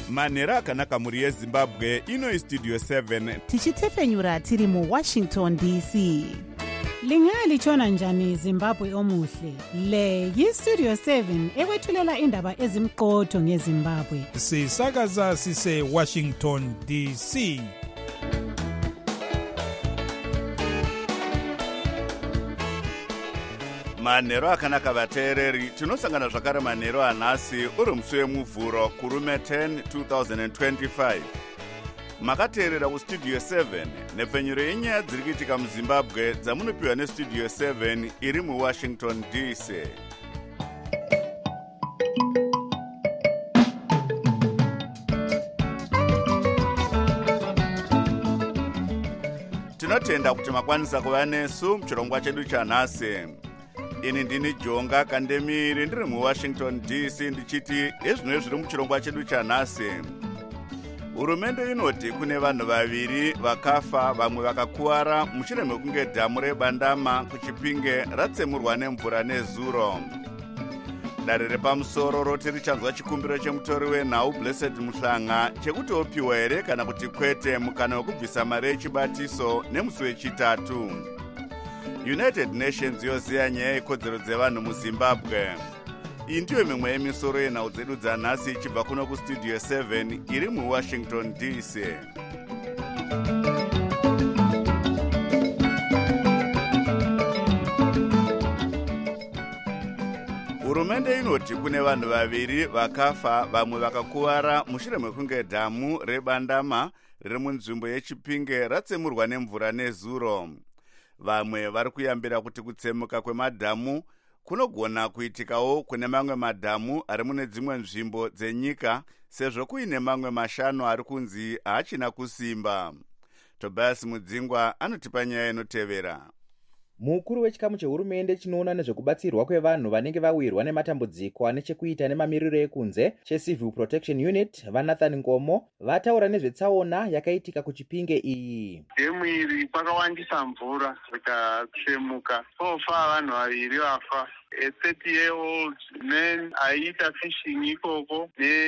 manhero akanaka mhuri yezimbabwe. Ino istudio 7 tichitefenyura tiri muWashington DC. Lingalitshona njani Zimbabwe omuhle? Le yistudio 7 ekwethulela indaba ezimqotho ngeZimbabwe. Sisakaza sise Washington DC. manhero akanaka vateereri, tinosangana zvakare manhero anhasi uri musi wemuvhuro kurume 10 2025. makateerera kustudio 7 nepfenyuro yenyaya dziri kuitika muzimbabwe dzamunopiwa nestudio 7 iri muwashington DC. tinotenda kuti makwanisa kuva nesu muchirongwa chedu chanhasi. ini ndini Jonga Kandemiri ndiri muWashington DC ndichiti ezvino zviri muchirongwa chedu chanhasi. Hurumende inoti kune vanhu vaviri vakafa vamwe vakakuwara mushure mekunge dhamu reBandama kuChipinge ratsemurwa nemvura nezuro. Dare repamusoro roti richanzwa chikumbiro chemutori wenhau Blessed Muhlanga chekuti opiwa here kana kuti kwete mukana wekubvisa mari yechibatiso nemusi wechitatu. United Nations yoziya nyaya yekodzero dzevanhu muZimbabwe. Iyi ndiyo mimwe yemisoro yenhau dzedu dzanhasi ichibva kuno kustudio 7 iri muWashington DC. Hurumende inoti kune vanhu vaviri vakafa vamwe vakakuwara mushure mekunge dhamu reBandama riri munzvimbo yeChipinge ratsemurwa nemvura nezuro. Vamwe vari kuyambira kuti kutsemuka kwemadhamu kunogona kuitikawo kune mamwe madhamu ari mune dzimwe nzvimbo dzenyika sezvo kuine mamwe mashanu ari kunzi haachina kusimba. Tobias Mudzingwa anotipa nyaya inotevera. Mukuru wechikamu chehurumende chinoona nezvekubatsirwa kwevanhu vanenge vawirwa nematambudziko ane chekuita nemamiriro ekunze cheCivil Protection Unit vaNathan Ngomo vataura nezvetsaona yakaitika kuChipinge iyi. Dhemu iri kwakawandisa mvura rikatsemuka, pofa vanhu vaviri vafa. A 30-year-old man aiita fishing ikoko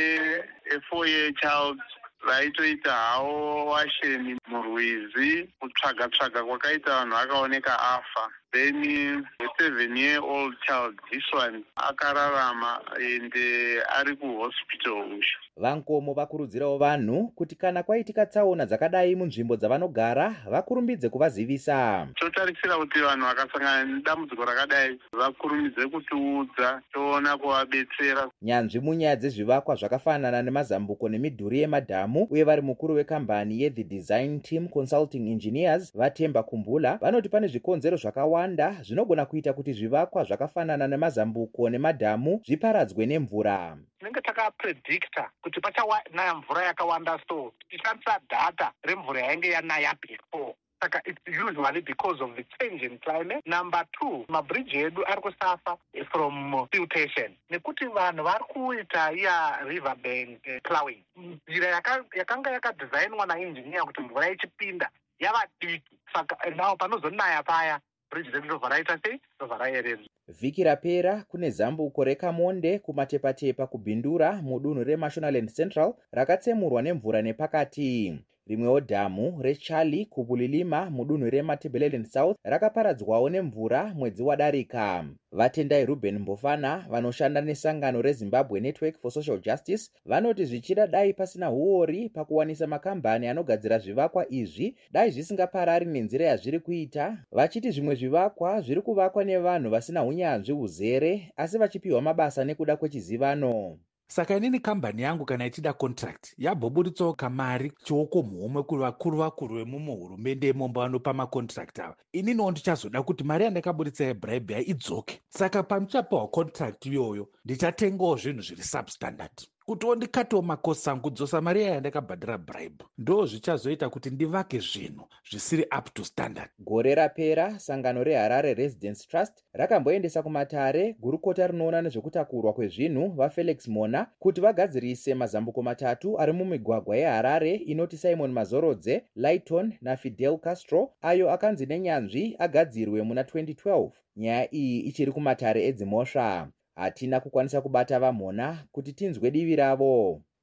a 4-year child vaitoita hawo washeni murwizi. Kutsvaga kwakaita vanhu vakaoneka afa. Then a 7-year-old child, this one akararama ende ari kuhospital usho. Vankomo vakurudzirawo vanhu kuti kana kwaitika tsaona dzakadai munzvimbo dzavanogara vakurumbidze kuvazivisa. Totarisira kuti vanhu vakasangana nedambudziko rakadai vakurumbidze kutiudza toona kuvabetsera. Nyanzvi munyaya dzezvivakwa zvakafanana nemazambuko nemidhuri yemadhamu uye vari mukuru wekambani yeThe Design Team Consulting Engineers vaTemba Kumbula vanoti pane zvikonzero zvakawanda zvinogona kuita kuti zvivakwa zvakafanana nemazambuko nemadhamu zviparadzwe nemvura. Tinenge takapredicta kuti pachanaya mvura yakawanda, so tishandisa data remvura yainge yanaya before. Saka it's usually because of the change in climate. Number 2, mabridge edu ari kusafa from siltation. Nekuti vanhu vari kuita iya riverbank plowing. Njira yakanga yakadesignwa naengineer kuti mvura ichipinda yava diki. Saka nawo panozonaya paya bridge redu robva raita sei? Robva rayerera. Vhiki rapera kune zambuko reKamonde kumatepatepa kuBhindura mudunhu reMashonaland Central rakatsemurwa nemvura nepakati. Rimwewo dhamu reCharlie kuBulilima mudunhu reMatabeleland South rakaparadzwawo nemvura mwedzi wadarika. Vatendai Ruben Mbofana vanoshanda nesangano reZimbabwe Network for Social Justice vanoti zvichida dai pasina huori pakuwanisa makambani anogadzira zvivakwa izvi dai zvisingaparari nenzira yazviri kuita, vachiti zvimwe zvivakwa zviri kuvakwa nevanhu vasina unyanzvi uzere asi vachipiwa mabasa nekuda kwechizivano. Saka inini kambani yangu kana ichida contract yabhoburitsawo kamari chioko muhomwe kuvakuru vemuhurumende emomba vanopa macontract ava. Ininiwo ndichazoda kuti mari yandakaburitsa yebribe idzoke. Saka pamuchapawo contract iyoyo ndichatengawo zvinhu zviri substandard kutiwo ndikatiwo makosi angu kudzosa mari yandakabhadhira bribe. Ndo zvichazoita kuti ndivake zvinhu zvisiri up to standard. Gore rapera sangano reHarare Residence Trust rakamboendesa kumatare gurukota rinoona nezvekutakurwa kwezvinhu vaFelix Mona kuti vagadzirise mazambuko matatu ari mumigwagwa yeHarare inoti Simon Mazorodze, Lighton naFidel Castro ayo akanzi nenyanzvi agadzirwe muna 2012. Nyaya iyi ichiri kumatare edzimosva. Hatina kukwanisa kubata vaMona kuti tinzwe divi ravo.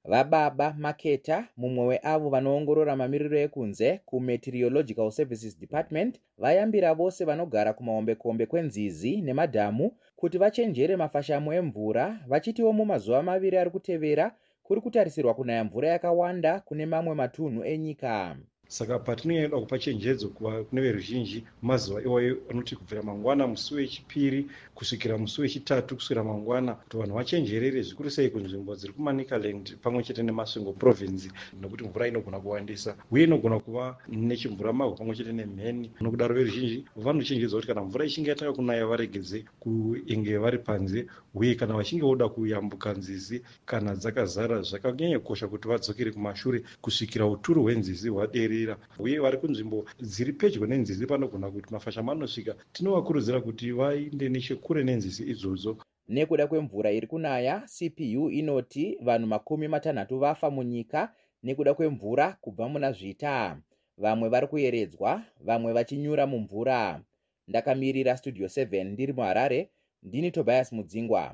Vababa Maketa, mumwe weavo vanoongorora mamiriro ekunze kumeteorological services department, vayambira vose vanogara kumahombekombe kwenzizi nemadhamu kuti vachenjere mafashamo emvura, vachitiwo mumazuva maviri ari kutevera kuri kutarisirwa kunaya mvura yakawanda kune mamwe matunhu enyika. Saka patinoenda kupa chenjedzo kune veruzhinji mazuva iwayo anoti kubvira mangwana musi wechipiri kusvikira musi wechitatu kusvikira mangwana kuti vanhu vachenjerere zvikuru sei kunzvimbo dziri kuManicaland pamwe chete neMasvingo province nokuti mvura inogona kuwandisa uye inogona kuva nechimvura mavhu pamwe chete nemheni. Nokudaro veruzhinji vanochenjedzwa kuti kana mvura ichinge yatanga kunaya varegedze kuenge vari panze uye kana vachinge voda kuyambuka nzizi kana dzakazara zvakanyanya kukosha kuti vadzokere kumashure kusvikira uturu hwenzizi hwaderera. Uye vari kunzvimbo dziri pedyo nenzizi panogona kuti mafashamo anosvika, tinovakurudzira kuti vainde nechekure nenzizi idzodzo. Nekuda kwemvura iri kunaya, CPU inoti vanhu 60 vafa munyika nekuda kwemvura kubva muna zvita. Vamwe vari kuyeredzwa, vamwe vachinyura mumvura. Ndakamirira Studio 7 ndiri muHarare, ndini Tobias Mudzingwa.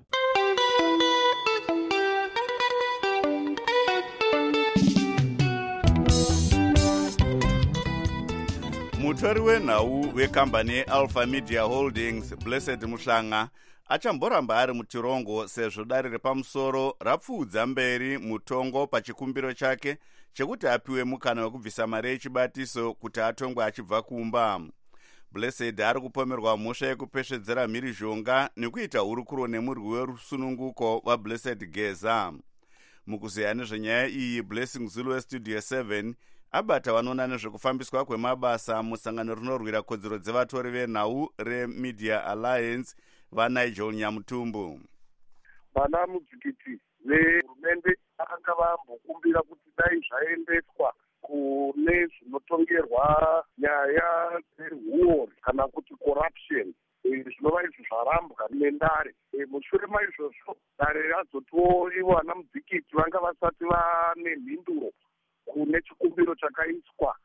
Mutori wenhau wekambani yeAlpha Media Holdings, Blessed Muhlanga, achamboramba ari mutirongo sezvo dare repamusoro rapfuudza mberi mutongo pachikumbiro chake chekuti apiwe mukana wekubvisa mari yechibatiso kuti atongwe achibva kumba. Blessed ari kupomerwa mhosva yekupesvedzera mhirizhonga nekuita hurukuro nemurwi werusununguko waBlessed Geza. Mukuzeya nezvenyaya iyi, Blessing Zulu weStudio 7 abata vanoona nezvekufambiswa kwemabasa musangano rinorwira kodzero dzevatori venhau reMedia Alliance vaNigel Nyamutumbu. Vana mudzikiti vehurumende vakanga vambokumbira kuti dai zvaendeswa kune zvinotongerwa nyaya dzehuori kana kuti corruption, zvinova izvo zvarambwa nendare. Mushure maizvozvo dare razotiwo ivo vana mudzikiti vanga vasati vane mhinduro kune chikumbiro chakaiswa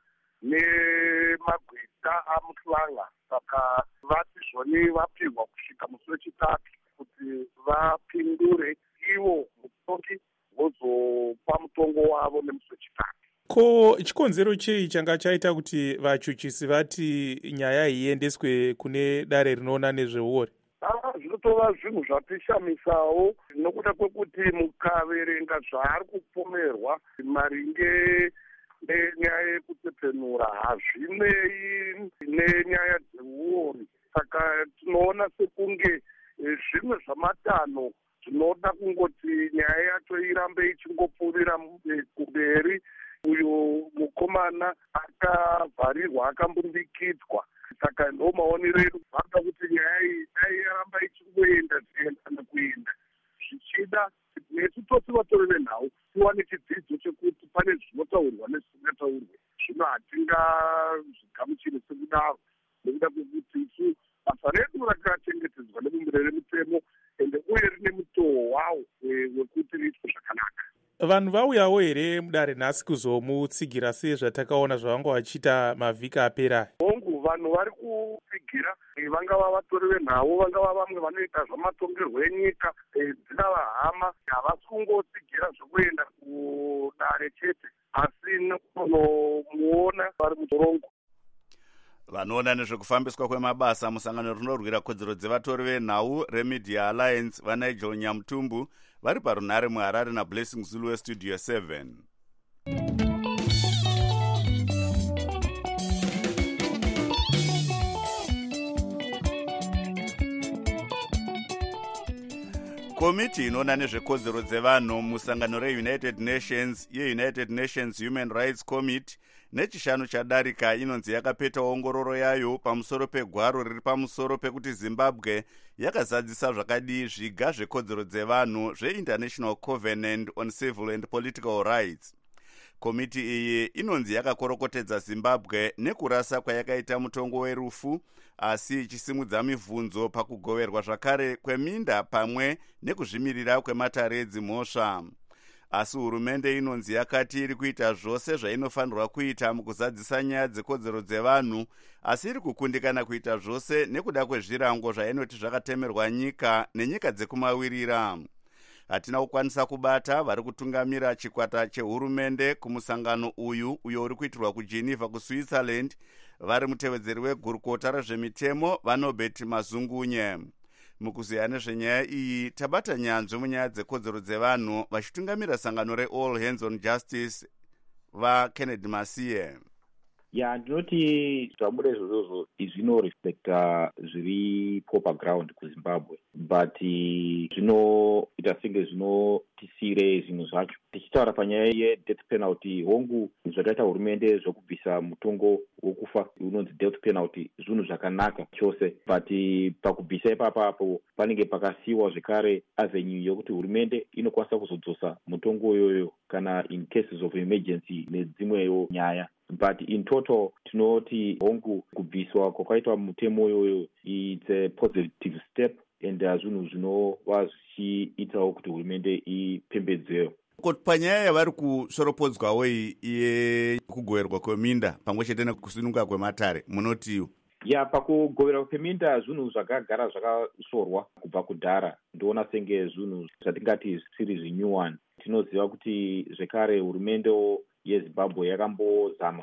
nemagwita aMuhlanga. Saka vati zvoni vapihwa kusvika musi wechitatu kuti vapindure ivo mutongi vozopa mutongo wavo nemusi wechitatu. Ko chikonzero chei changa chaita kuti vachuchisi vati nyaya iendeswe kune dare rinoona nezveuori? Zvinotova zvinhu zvatishamisawo nokuda kwekuti mukaverenga zvaari kupomerwa maringe nenyaya yekutepfenura hazvinei nenyaya dzeuori. Saka tinoona sekunge zvimwe zvamatanho zvinoda kungoti nyaya yacho irambe ichingopfuurira kumberi. Uyo mukomana akavharirwa akambundikidzwa. Saka ndo maonero edu vanoda kuti nyaya iyi dai yaramba ichingoenda nekuenda zvichida nesu tose vatori venhau tiwane chidzidzo chekuti pane zvinotaurwa nezvisingataurwe. Zvino hatingazvigamuchiri sekudaro nekuda kwekuti isu basa redu rakachengetedzwa nebumbiro remutemo ende uye rine mutoo wawo wekuti riitwe zvakanaka. Vanhu vauyawo here mudare nhasi kuzomutsigira sezvatakaona zvavanga vachiita mavhiki apera? Hongu, vanhu vari kutsigira vangava vatori venhau, vangava vamwe vanoita zvamatongerwo enyika, dzina vahama, havasi kungotsigira zvokuenda kudare chete asi nekunomuona vari mutorongo. Vanoona nezvekufambiswa kwemabasa musangano rinorwira kodzero dzevatori venhau reMedia Alliance vaNigel Nyamutumbu vari parunhare muHarare naBlessing Zulu weStudio 7. Komiti inoona nezvekodzero dzevanhu musangano reUnited Nations yeUnited Nations Human Rights Committee nechishanu chadarika inonzi yakapeta ongororo yayo pamusoro pegwaro riri pamusoro pekuti Zimbabwe yakazadzisa zvakadii zviga zvekodzero dzevanhu zveInternational Covenant on Civil and Political Rights. Komiti iyi inonzi yakakorokotedza Zimbabwe nekurasa kwayakaita mutongo werufu, asi ichisimudza mibvunzo pakugoverwa zvakare kweminda pamwe nekuzvimirira kwematare edzimhosva. Asi hurumende inonzi yakati iri kuita zvose zvainofanirwa kuita mukuzadzisa nyaya dzekodzero dzevanhu, asi iri kukundikana kuita zvose nekuda kwezvirango zvainoti zvakatemerwa nyika nenyika dzekumawirira. hatina kukwanisa kubata vari kutungamira chikwata chehurumende kumusangano uyo uri kuitirwa kugeneva kuswitzerland vari mutevedzeri wegurukota rezvemitemo vanobert mazungunye. Mukuziya nezvenyaya iyi tabata nyanzvi munyaya dzekodzero dzevanhu vachitungamira sangano reall hands on justice vaKennedy Masiye. Ndinoti zvabuda izvozvo zvinoreflecta zviripo paground kuZimbabwe, but zvinoita senge zvinotisire zvinhu zvacho. Tichitaura panyaya yedeath penalty, hongu zvakaita hurumende zvokubvisa mutongo wokufa unonzi death penalty zvinhu zvakanaka chose, but pakubvisa ipapapo panenge pakasiyiwa zvekare avenue yokuti hurumende inokwanisa kuzodzosa mutongo iyoyo kana in cases of emergency nedzimwewo nyaya. But in total, tinoti hongu kubviswa kwakaitwa mutemo iyoyo it's a positive step and zvinhu zvinova zvichiitawo kuti hurumende ipembedzewo. Panyaya yavari kusoropodzwawo yekugoverwa kweminda pamwe chete nekusununguka kwematare munotiwo? Pakugoverwa kweminda zvinhu zvakagara zvakasorwa kubva kudhara. Ndoona senge zvinhu zvatingati zvisiri zvinyuwani. Tinoziva kuti zvekare hurumende yeZimbabwe yakambozama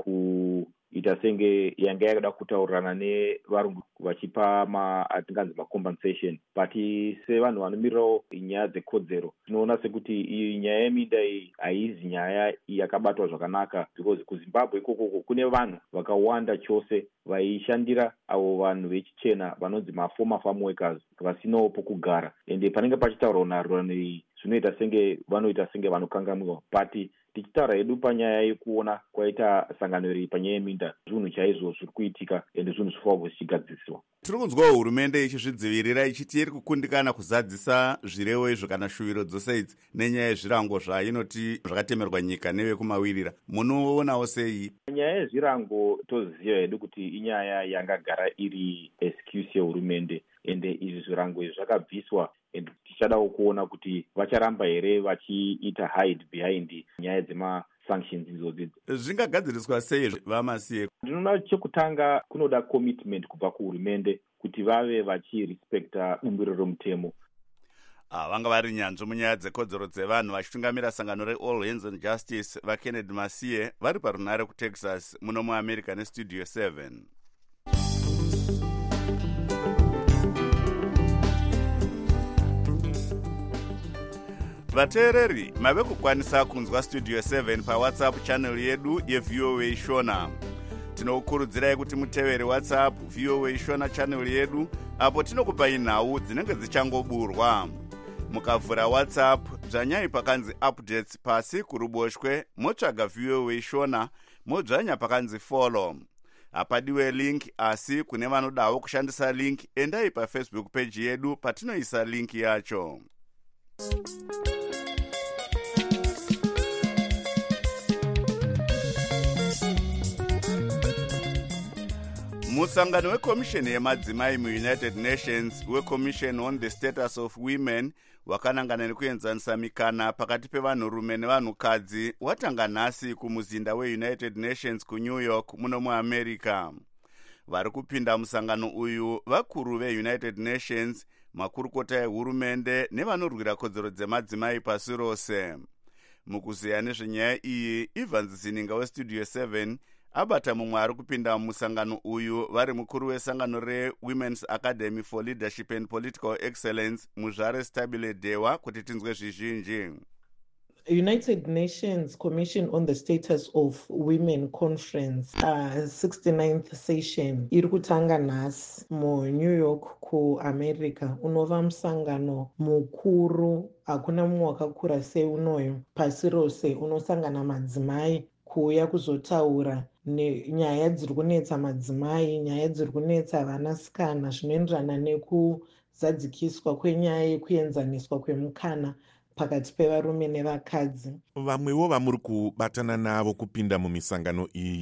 kuita senge yanga yakada kutaurirana nevarungu vachipa atinganzi macompensation, but sevanhu vanomirirawo nyaya dzekodzero tinoona sekuti iyi nyaya yeminda iyi haizi nyaya yakabatwa zvakanaka, because kuZimbabwe ikoko kune vanhu vakawanda chose vaishandira avo vanhu vechichena vanonzi maformer farm workers vasinawo pokugara, ende panenge pachitaurwa nharo iyi zvinoita senge vanoita senge vanokanganwiwa. But tichitaura hedu panyaya yekuona kwaita sangano iri panyaya yeminda, zvinhu chaizvo zviri kuitika ende zvinhu zvifava zvichigadziswa. Tiri kunzwawo hurumende ichizvidzivirira ichiti iri kukundikana kuzadzisa zvirevo izvo kana shuviro dzose idzi nenyaya yezvirango zvainoti zvakatemerwa nyika nevekumawirira. Munoonawo sei? Nyaya yezvirango toziva hedu kuti inyaya yangagara iri excuse yehurumende, ende izvi zvirango izvi zvakabviswa, ende tichadawo kuona kuti vacharamba here vachiita hide behind nyaya dzemasanctions idzodzi. Zvingagadziriswa sei vaMasiye? Ndinoona chekutanga kunoda commitment kubva kuhurumende kuti vave vachirespekta bumbiro romutemo. Vanga vari nyanzvi munyaya dzekodzero dzevanhu vachitungamira sangano reall hands on justice vaKennedy Masiye vari parunare kuTexas muno muAmerica nestudio 7. Vateereri mave kukwanisa kunzwa studio 7 paWhatsApp channel yedu yeVOA Shona. Tinokurudzirai kuti mutevere WhatsApp VOA Shona channel yedu apo tinokupai nhau dzinenge dzichangoburwa. Mukavhura WhatsApp dzvanyai pakanzi updates pasi kuruboshwe motsvaga VOA Shona modzvanya pakanzi follow. Hapadiwe link asi kune vanodawo kushandisa link endai paFacebook page yedu patinoisa link yacho. Musangano wekomisheni yemadzimai muUnited Nations weCommission on the Status of Women wakanangana nekuenzanisa mikana pakati pevanhurume nevanhukadzi watanga nhasi kumuzinda weUnited Nations kuNew York muno muAmerica. Vari kupinda musangano uyu vakuru veUnited Nations, makurukota ehurumende nevanorwira kodzero dzemadzimai pasi rose. Mukuziya nezvenyaya iyi, Evans Zininga westudio 7 abata mumwe ari kupinda musangano uyu vari mukuru wesangano reWomen's Academy for Leadership and Political Excellence Muzvare Stabile Dewa kuti tinzwe zvizhinji. United Nations Commission on the Status of Women Conference 69th session iri kutanga nhasi muNew York kuAmerica. Unova musangano mukuru, hakuna mumwe wakakura seunoyu pasi rose, unosangana madzimai kuuya kuzotaura nenyaya dziri kunetsa madzimai, nyaya dziri kunetsa vanasikana, zvinoenderana nekuzadzikiswa kwenyaya yekuenzaniswa kwemukana pakati pevarume nevakadzi. Vamwewo vamuri kubatana navo kupinda mumisangano iyi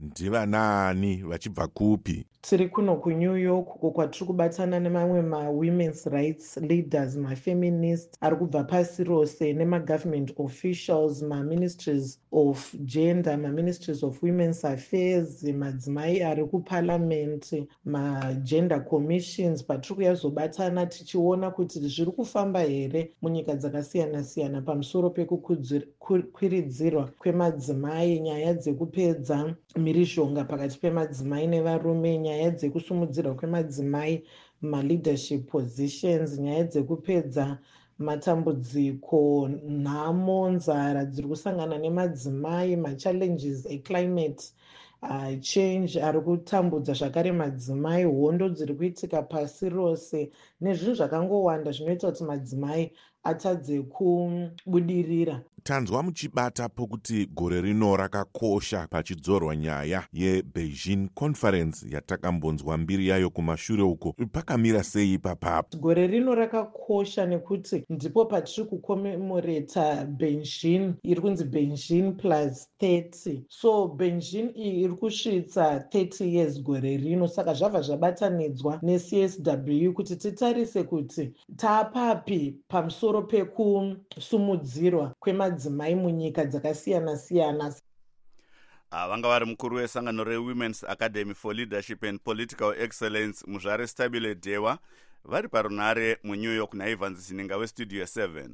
ndivanaani vachibva kupi? Tiri kuno kuNew York uko kwatiri kubatana nemamwe ma-women's rights leaders, ma-feminists ari kubva pasi rose nema-government officials, ma-ministries of gender, ma-ministries of women's affairs, madzimai ari kuparliament, ma-gender commissions. Patiri kuyazobatana tichiona kuti zviri kufamba here munyika dzakasiyana-siyana pamusoro pekukwiridzirwa kwemadzimai, nyaya dzekupedza mhirizhonga pakati pemadzimai nevarume, nyaya dzekusumudzirwa kwemadzimai ma-leadership positions, nyaya dzekupedza matambudziko, nhamo, nzara dziri kusangana nemadzimai, ma-challenges eclimate change ari kutambudza zvakare madzimai, hondo dziri kuitika pasi rose nezvinhu zvakangowanda zvinoita kuti madzimai atadze kubudirira. Tanzwa muchibata pokuti gore rino rakakosha pachidzorwa nyaya yeBeijing Conference yatakambonzwa mbiri yayo kumashure uko. Pakamira sei papapo? Gore rino rakakosha nekuti ndipo patiri kukomemoreta Beijing, iri kunzi Beijing plus 30. So Beijing iyi iri kusvitsa 30 years gore rino, saka zvabva zvabatanidzwa neCSW kuti titarise kuti taapapi pamusoro pekusumudzirwa kwemadzimai munyika dzakasiyana-siyana. Vanga vari mukuru wesangano reWomen's Academy for Leadership and Political Excellence Muzvare Stabile Dewa vari parunare muNew York naIvans Zininga weStudio 7.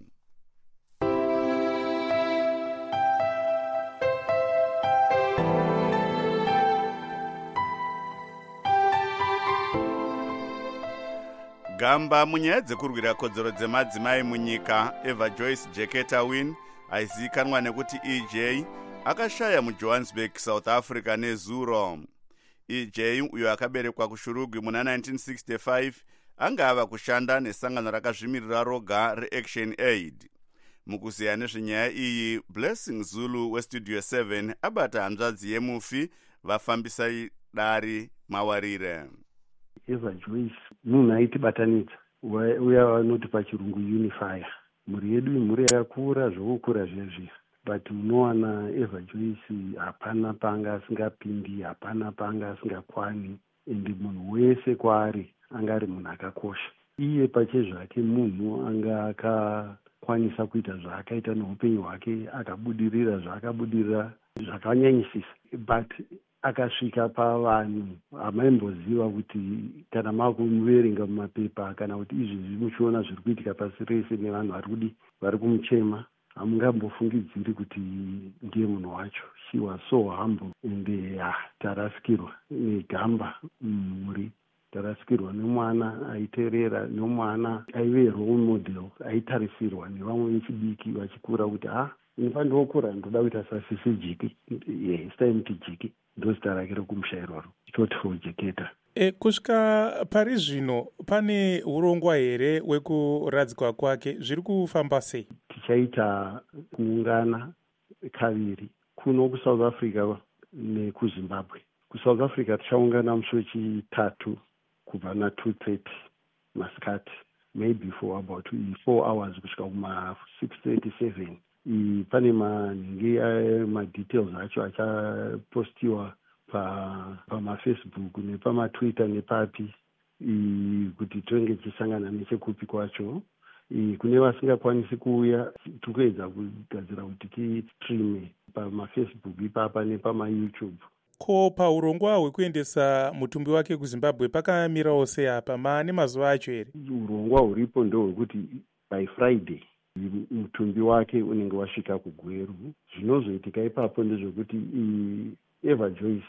Gamba munyaya dzekurwira kodzero dzemadzimai munyika, Eva Joyce Jeketa Wynne aizikanwa nekuti EJ akashaya muJohannesburg, South Africa nezuro. EJ uyo akaberekwa kuShurugwi muna 1965 anga ava kushanda nesangano rakazvimirira roga reAction Aid. Mukuziya nezvenyaya iyi, Blessing Zulu weStudio 7 abata hanzvadzi yemufi vafambisa dari mawarire. Eva Joyce munhu aitibatanidza, uya vanoti pachirungu unifier. Mhuri yedu imhuri yakakura zvokukura zvezviya, but unowana Eva Joyce hapana panga asingapindi, hapana panga asingakwani, ende munhu wese kwaari anga ari munhu akakosha. Iye pachezvake munhu anga akakwanisa kuita zvaakaita neupenyu hwake, akabudirira zvaakabudirira zvakanyanyisisa, but akasvika pavanhu hamaimboziva kuti kana makumuverenga mumapepa kana kuti izvezvi muchiona zviri kuitika pasi rese nevanhu vari kumuchema, hamungambofungidziri kuti ndiye munhu wacho. She was so humble ende tarasikirwa negamba mumhuri, tarasikirwa nemwana aiterera, nemwana aive role model, aitarisirwa nevamwe vechidiki vachikura kuti inofandokura ndoda kuita sasisi Jiki, it's time to Jiki. Ndozita rake rekumushairwa chotfo Jeketa. Kusvika pari zvino pane urongwa here wekuradzikwa kwake, zviri kufamba sei? Tichaita kuungana kaviri, kuno kuSouth Africa nekuZimbabwe. KuSouth Africa tichaungana musi wechitatu kubva na2:30 masikati, maybe for about 4 hours kusvika kuma 6:37. Pane manhingi madetails acho achapostiwa pamafacebook nepamatwitter nepapi kuti tonge tichisangana nechekupi kwacho. Kune vasingakwanisi kuuya tikuedza kugadzira kuti tistreame pamafacebook ipapa nepamaYouTube. Ko paurongwa hwekuendesa mutumbi wake kuZimbabwe pakamirawo sei apa? Maane mazuva acho here? Urongwa huripo ndohwekuti by Friday mutumbi wake unenge wasvika kuGweru. Zvinozoitika ipapo ndezvekuti Eva Joyce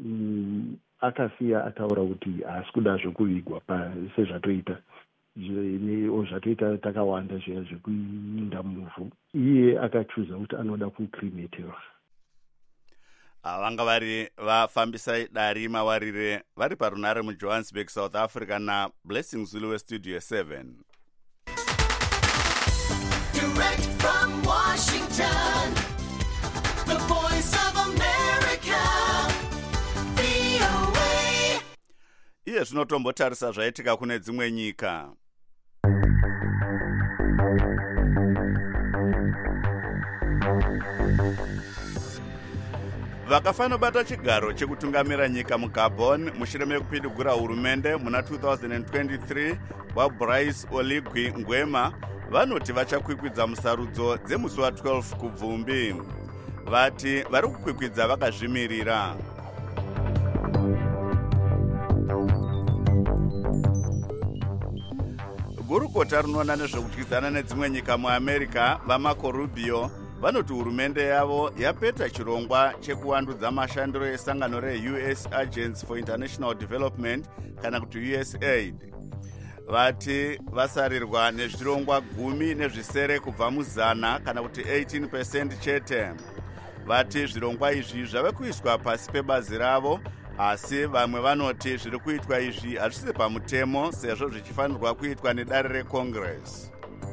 akasiya ataura kuti haasi kuda zvokuvigwa sezvatoita zvatoita takawanda zviya zvekuinda muvhu. Iye akachuza kuti anoda kucremetewa. Vanga vari vafambisa dari mawarire vari parunare muJohannesburg, South Africa naBlessing Zulu weStudio 7. Direct from Washington, the voice of America, VOA. Iye zvinotombotarisa zvaitika kune dzimwe nyika. vakafanobata chigaro chekutungamira nyika mugabon mushure mekupindigura hurumende muna 2023 waBryce Oligui Nguema vanoti vachakwikwidza musarudzo dzemusi wa12 kubvumbi. Vati vari kukwikwidza vakazvimirira. Gurukota rinoona nezvekutyisana nedzimwe nyika muAmerica vaMarco Rubio vanoti hurumende yavo yapeta chirongwa chekuwandudza mashandiro esangano reUS Agents for International Development kana kuti USAID. Vati vasarirwa nezvirongwa 10 kubva muzana kana kuti 18% chete. Vati zvirongwa izvi zvave kuiswa pasi pebazi ravo, asi vamwe vanoti zviri kuitwa izvi hazvisi pamutemo sezvo zvichifanirwa kuitwa nedare reCongress.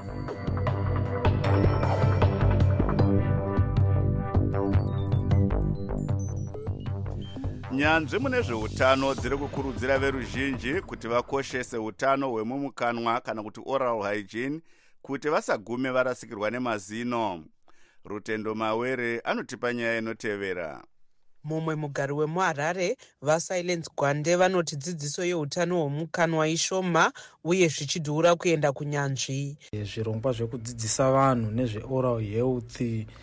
Nyanzvi mune zveutano dziri kukurudzira veruzhinji kuti vakoshese utano hwemumukanwa kana kuti oral hygiene kuti vasagume varasikirwa nemazino. Rutendo Mawere anotipa nyaya inotevera. Mumwe mugari wemuHarare vaSilence Gwande vanoti dzidziso yeutano hwomukanwa ishoma uye zvichidhura kuenda kunyanzvi. Zvirongwa zvekudzidzisa vanhu nezveoral health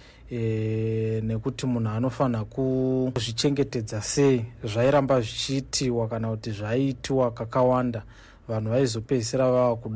nekuti munhu anofanira kuzvichengetedza sei zvairamba zvichiitiwa kana kuti zvaiitiwa kakawanda. Vanhu vaizopedzisira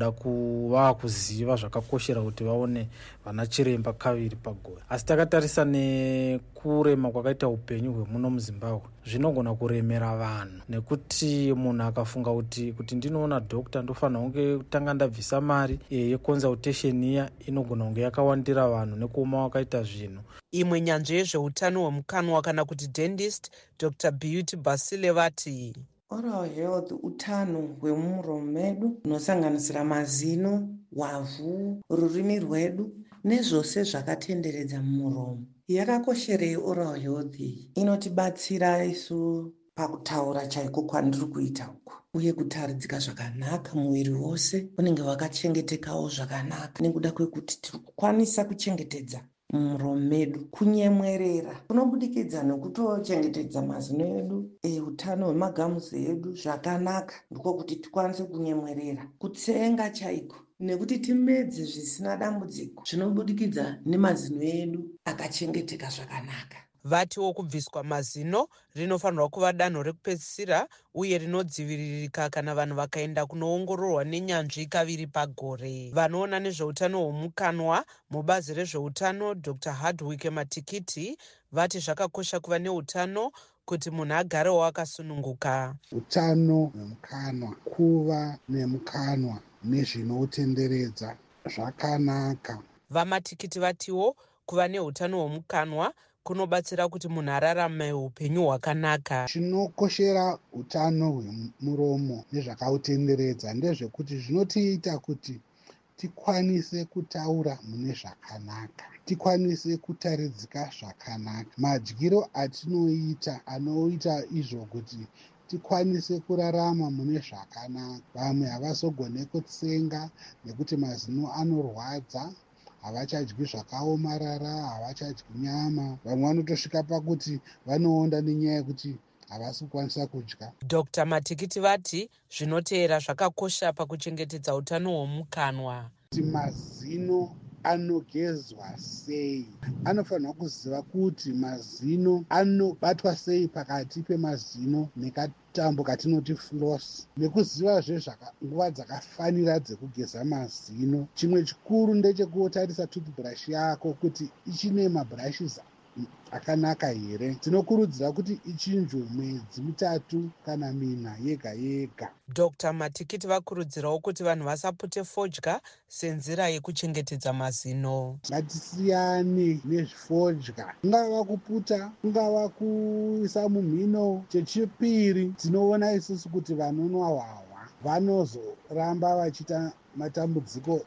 vakuziva zvakakoshera kuti vaone vana chiremba kaviri pagore. Asi takatarisa nekurema kwakaita upenyu hwemuno muZimbabwe zvinogona kuremera vanhu nekuti munhu akafunga kuti ndinoona dokta ndofanira kunge kutanga ndabvisa mari yeconsultation iya inogona kunge yakawandira vanhu nekuoma wakaita zvinhu. Imwe nyanzvi yezveutano hwemukanwa kana kuti dentist Dr. Beauty Basile vati oral health utano hwemuromo medu hunosanganisira mazino, wavhu, rurimi rwedu nezvose zvakatenderedza muromo. Yakakosherei oral health iyi? Inotibatsira isu pakutaura chaiko kwandiri kuita uku uye kutaridzika zvakanaka muviri wose unenge wakachengetekawo zvakanaka nekuda kwekuti tiri kukwanisa kuchengetedza muromo medu. Kunyemwerera kunobudikidza nekutochengetedza mazino edu, utano hwemagamuzi edu zvakanaka ndiko kuti tikwanise kunyemwerera. Kutsenga chaiko nekuti timedze zvisina dambudziko zvinobudikidza nemazino edu akachengeteka zvakanaka. Vatiwo kubviswa mazino rinofanirwa kuva danho rekupedzisira uye rinodziviririka kana vanhu vakaenda kunoongororwa nenyanzvi kaviri pagore. Vanoona nezveutano hwomukanwa mubazi rezveutano Dr. Hardwick Matikiti vati zvakakosha kuva neutano kuti munhu agarewo akasununguka. Utano hwemukanwa, kuva nemukanwa nezvinotenderedza zvakanaka. VaMatikiti vatiwo kuva neutano hwomukanwa kunobatsira kuti munhu ararame upenyu hwakanaka. Chinokoshera utano hwemuromo nezvakautenderedza ndezvekuti zvinotiita kuti tikwanise kutaura mune zvakanaka, tikwanise kutaridzika zvakanaka. Madyiro atinoita anoita izvo kuti tikwanise kurarama mune zvakanaka. Vamwe havazogone kutsenga nekuti mazino anorwadza, havachadyi zvakaomarara, havachadyi nyama. Vamwe vanotosvika pakuti vanoonda nenyaya yekuti havasi kukwanisa kudya. Dr. Matikiti vati zvinoteera zvakakosha pakuchengetedza utano hwomukanwa. Kuti mazino anogezwa sei? Anofanirwa kuziva kuti mazino anobatwa sei pakati pemazino nekatambo katinoti floss, nekuzivazve nguva dzakafanira dzekugeza mazino. Chimwe chikuru ndechekutarisa toothbrush yako kuti ichine mabrushes akanaka here. Tinokurudzira kuti ichinjwe mwedzi 3 kana 4 yega yega. Dr. Matikiti vakurudzirawo kuti vanhu vasapute fodya senzira yekuchengetedza mazino. Ngatisiyane nezvifodya, kungava kuputa, kungava kuisa mumhino. Chechipiri, tinoona isusu kuti vanonwa hwahwa vanozoramba vachiita matambudziko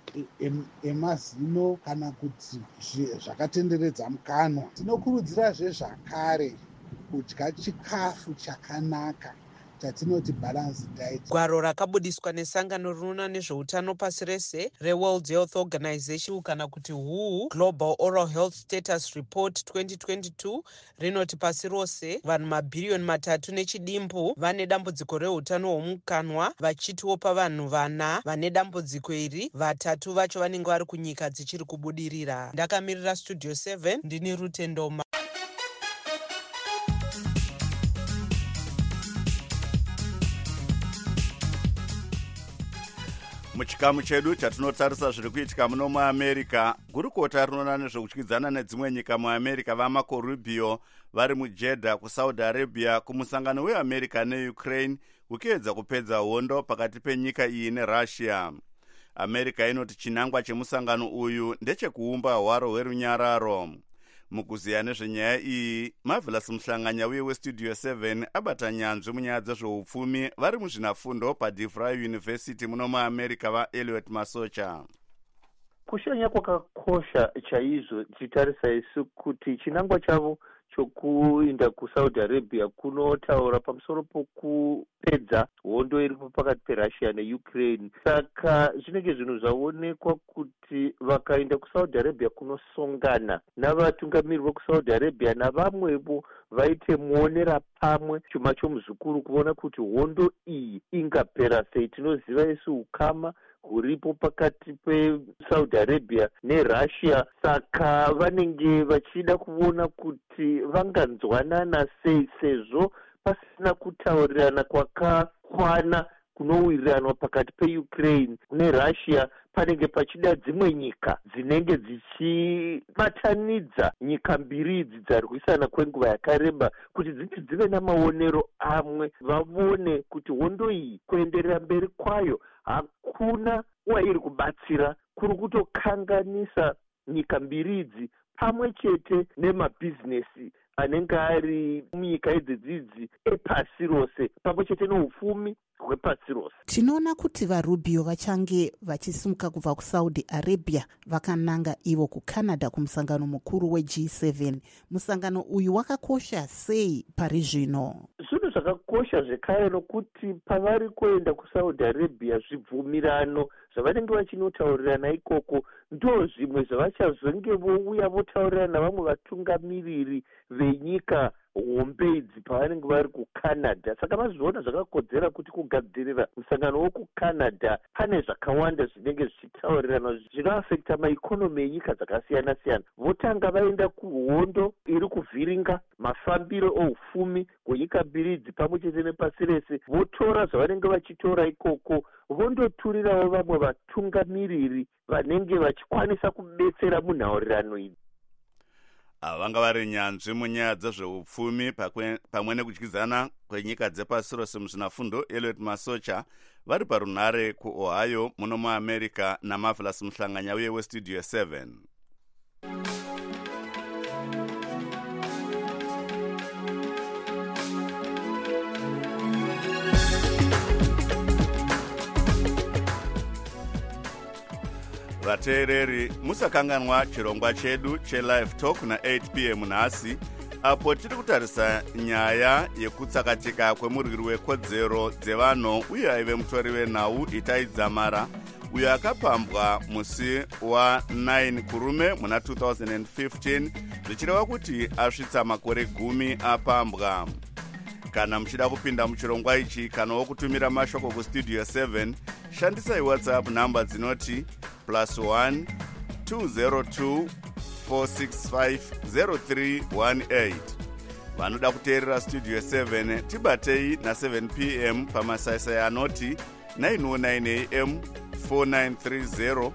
emazino kana kuti zvakatenderedza mukanwa. Tinokurudzirazve zvakare kudya chikafu chakanaka chatinoti balance diet. Gwaro rakabudiswa nesangano rinoona nezveutano pasi rese reWorld Health Organization kana kuti WHO Global Oral Health Status Report 2022 rinoti pasi rose vanhu mabhiriyoni 3.7 vane dambudziko reutano hwomukanwa, vachitiwo pavanhu 4 vane dambudziko iri 3 vacho vanenge vari kunyika dzichiri kubudirira. Ndakamirira Studio 7 ndini Rutendoma. Muchikamu chedu chatinotarisa zviri kuitika muno muAmerica, gurukota rinoona nezvekudyidzana nedzimwe nyika muAmerica vaMarco Rubio vari muJeddah kuSaudi Arabia kumusangano weAmerica neUkraine kukiedza kupedza hondo pakati penyika iyi neRussia. America inoti chinangwa chemusangano uyu ndechekuumba hwaro hwerunyararo. Mukuziya nezvenyaya iyi, Marvelous Muhlanganya uye weStudio 7 abata nyanzvi munyaya dzezveupfumi vari muzvinafundo paDeVry University muno muAmerica vaEliot Masocha. Kushanya kwakakosha chaizvo tichitarisa isu kuti chinangwa chavo chokuenda kuSaudi Arabia kunotaura pamusoro pokupedza hondo iripo pakati peRussia neUkraine. Saka zvinenge zvinhu zvaonekwa kuti vakaenda kuSaudi Arabia kunosongana navatungamiriri vekuSaudi Arabia navamwevo vaite muonera pamwe chuma chomuzukuru kuona kuti hondo iyi ingapera sei. Tinoziva isu ukama huripo pakati peSaudi Arabia neRussia, saka vanenge vachida kuona kuti vanganzwanana sei sezvo pasina kutaurirana kwakakwana kunowiriranwa pakati peUkraine neRussia. Panenge pachida dzimwe nyika dzinenge dzichibatanidza nyika mbiri idzi dzarwisana kwenguva yakareba kuti dziti dzive namaonero amwe, vavone kuti hondo iyi kuenderera mberi kwayo hakuna wairi kubatsira, kuri kutokanganisa nyika mbiri idzi pamwe chete nemabhizinesi anenge ari munyika idzidzidzi epasi rose pamwe chete neupfumi hwepasi rose. Tinoona kuti vaRubio vachange vachisimuka kubva kuSaudi Arabia vakananga ivo kuCanada kumusangano mukuru weG7. Musangano uyu wakakosha sei pari zvino? Zvinhu zvakakosha zvekare nokuti pavari kuenda kuSaudi Arabia zvibvumirano zvavanenge vachinotaurirana ikoko ndo zvimwe zvavachazonge vouya votaurirana navamwe vatungamiriri venyika hombe idzi pavanenge vari kuCanada. Saka mazviona zvakakodzera kuti kugadzirira musangano wokuCanada pane zvakawanda zvinenge zvichitaurirana zvinoafekta maikonomi enyika dzakasiyana siyana. Votanga vaenda kuhondo iri kuvhiringa mafambiro oupfumi hwenyika mbiri idzi pamwe chete nepasi rese, votora zvavanenge vachitora ikoko vondoturirawo vamwe vatungamiriri vanenge vachikwanisa kubetsera munhaurirano idzi. Vanga vari nyanzvi munyaya dzezveupfumi pamwe nekudyidzana kwenyika dzepasi rose muzvinafundo Eliot Masocha vari parunhare kuOhio muno muAmerica naMarvelous Muhlanganya uye weStudio 7. Vateereri, musakanganwa chirongwa chedu cheLive Talk na8 p.m. nhasi, apo tiri kutarisa nyaya yekutsakatika kwemurwiri wekodzero dzevanhu uye aive mutori wenhau Itai Dzamara, uyo akapambwa musi wa9 kurume muna 2015 zvichireva kuti asvitsa makore 10 apambwa. Kana muchida kupinda muchirongwa ichi kanawo kutumira mashoko kuStudio 7, shandisai WhatsApp namba dzinoti +1 202 465 0318. Vanoda kuteerera Studio 7 tibatei na7 p.m. pamasaisai anoti 909 am 4930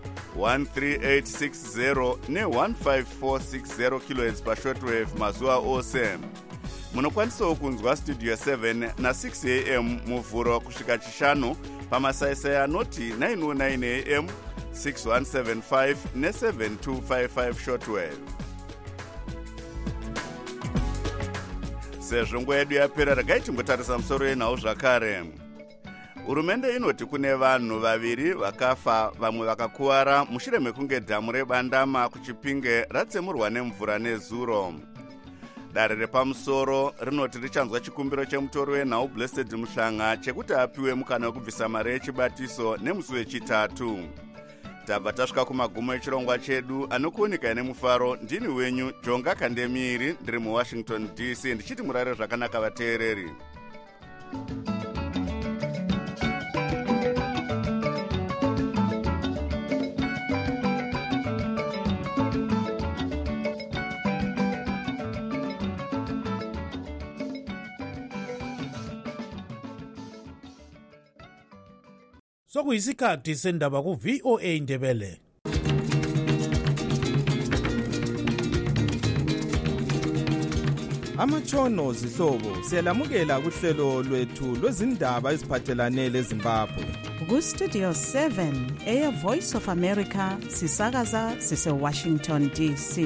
13860 ne15460 kHz pashortwave mazuva ose. Munokwanisawo kunzwa Studio 7 na6 am muvhuro kusvika chishanu pamasaisai anoti 909 am 6175 ne7255 shortwave. Sezvo nguva yedu yapera, regai timbotarisa musoro yenhau zvakare. Hurumende inoti kune vanhu vaviri vakafa vamwe vakakuwara mushure mekunge dhamu rebandama kuChipinge ratsemurwa nemvura nezuro. dare repamusoro rinoti richanzwa chikumbiro chemutori wenhau Blessed Muhlanga chekuti apiwe mukana wekubvisa mari yechibatiso nemusi wechitatu. Tabva tasvika kumagumo echirongwa chedu. Anokuoneka nemufaro ndini wenyu Jonga Kandemiri, ndiri muWashington DC, ndichiti murare zvakanaka vateereri. Sokuyisikhathi sendaba ku-VOA Indebele. Amatshono zihlobo siyalamukela kuhlelo lwethu lwezindaba eziphathelane leZimbabwe. Ku-Studio 7 Air Voice of America sisakaza sise-Washington DC.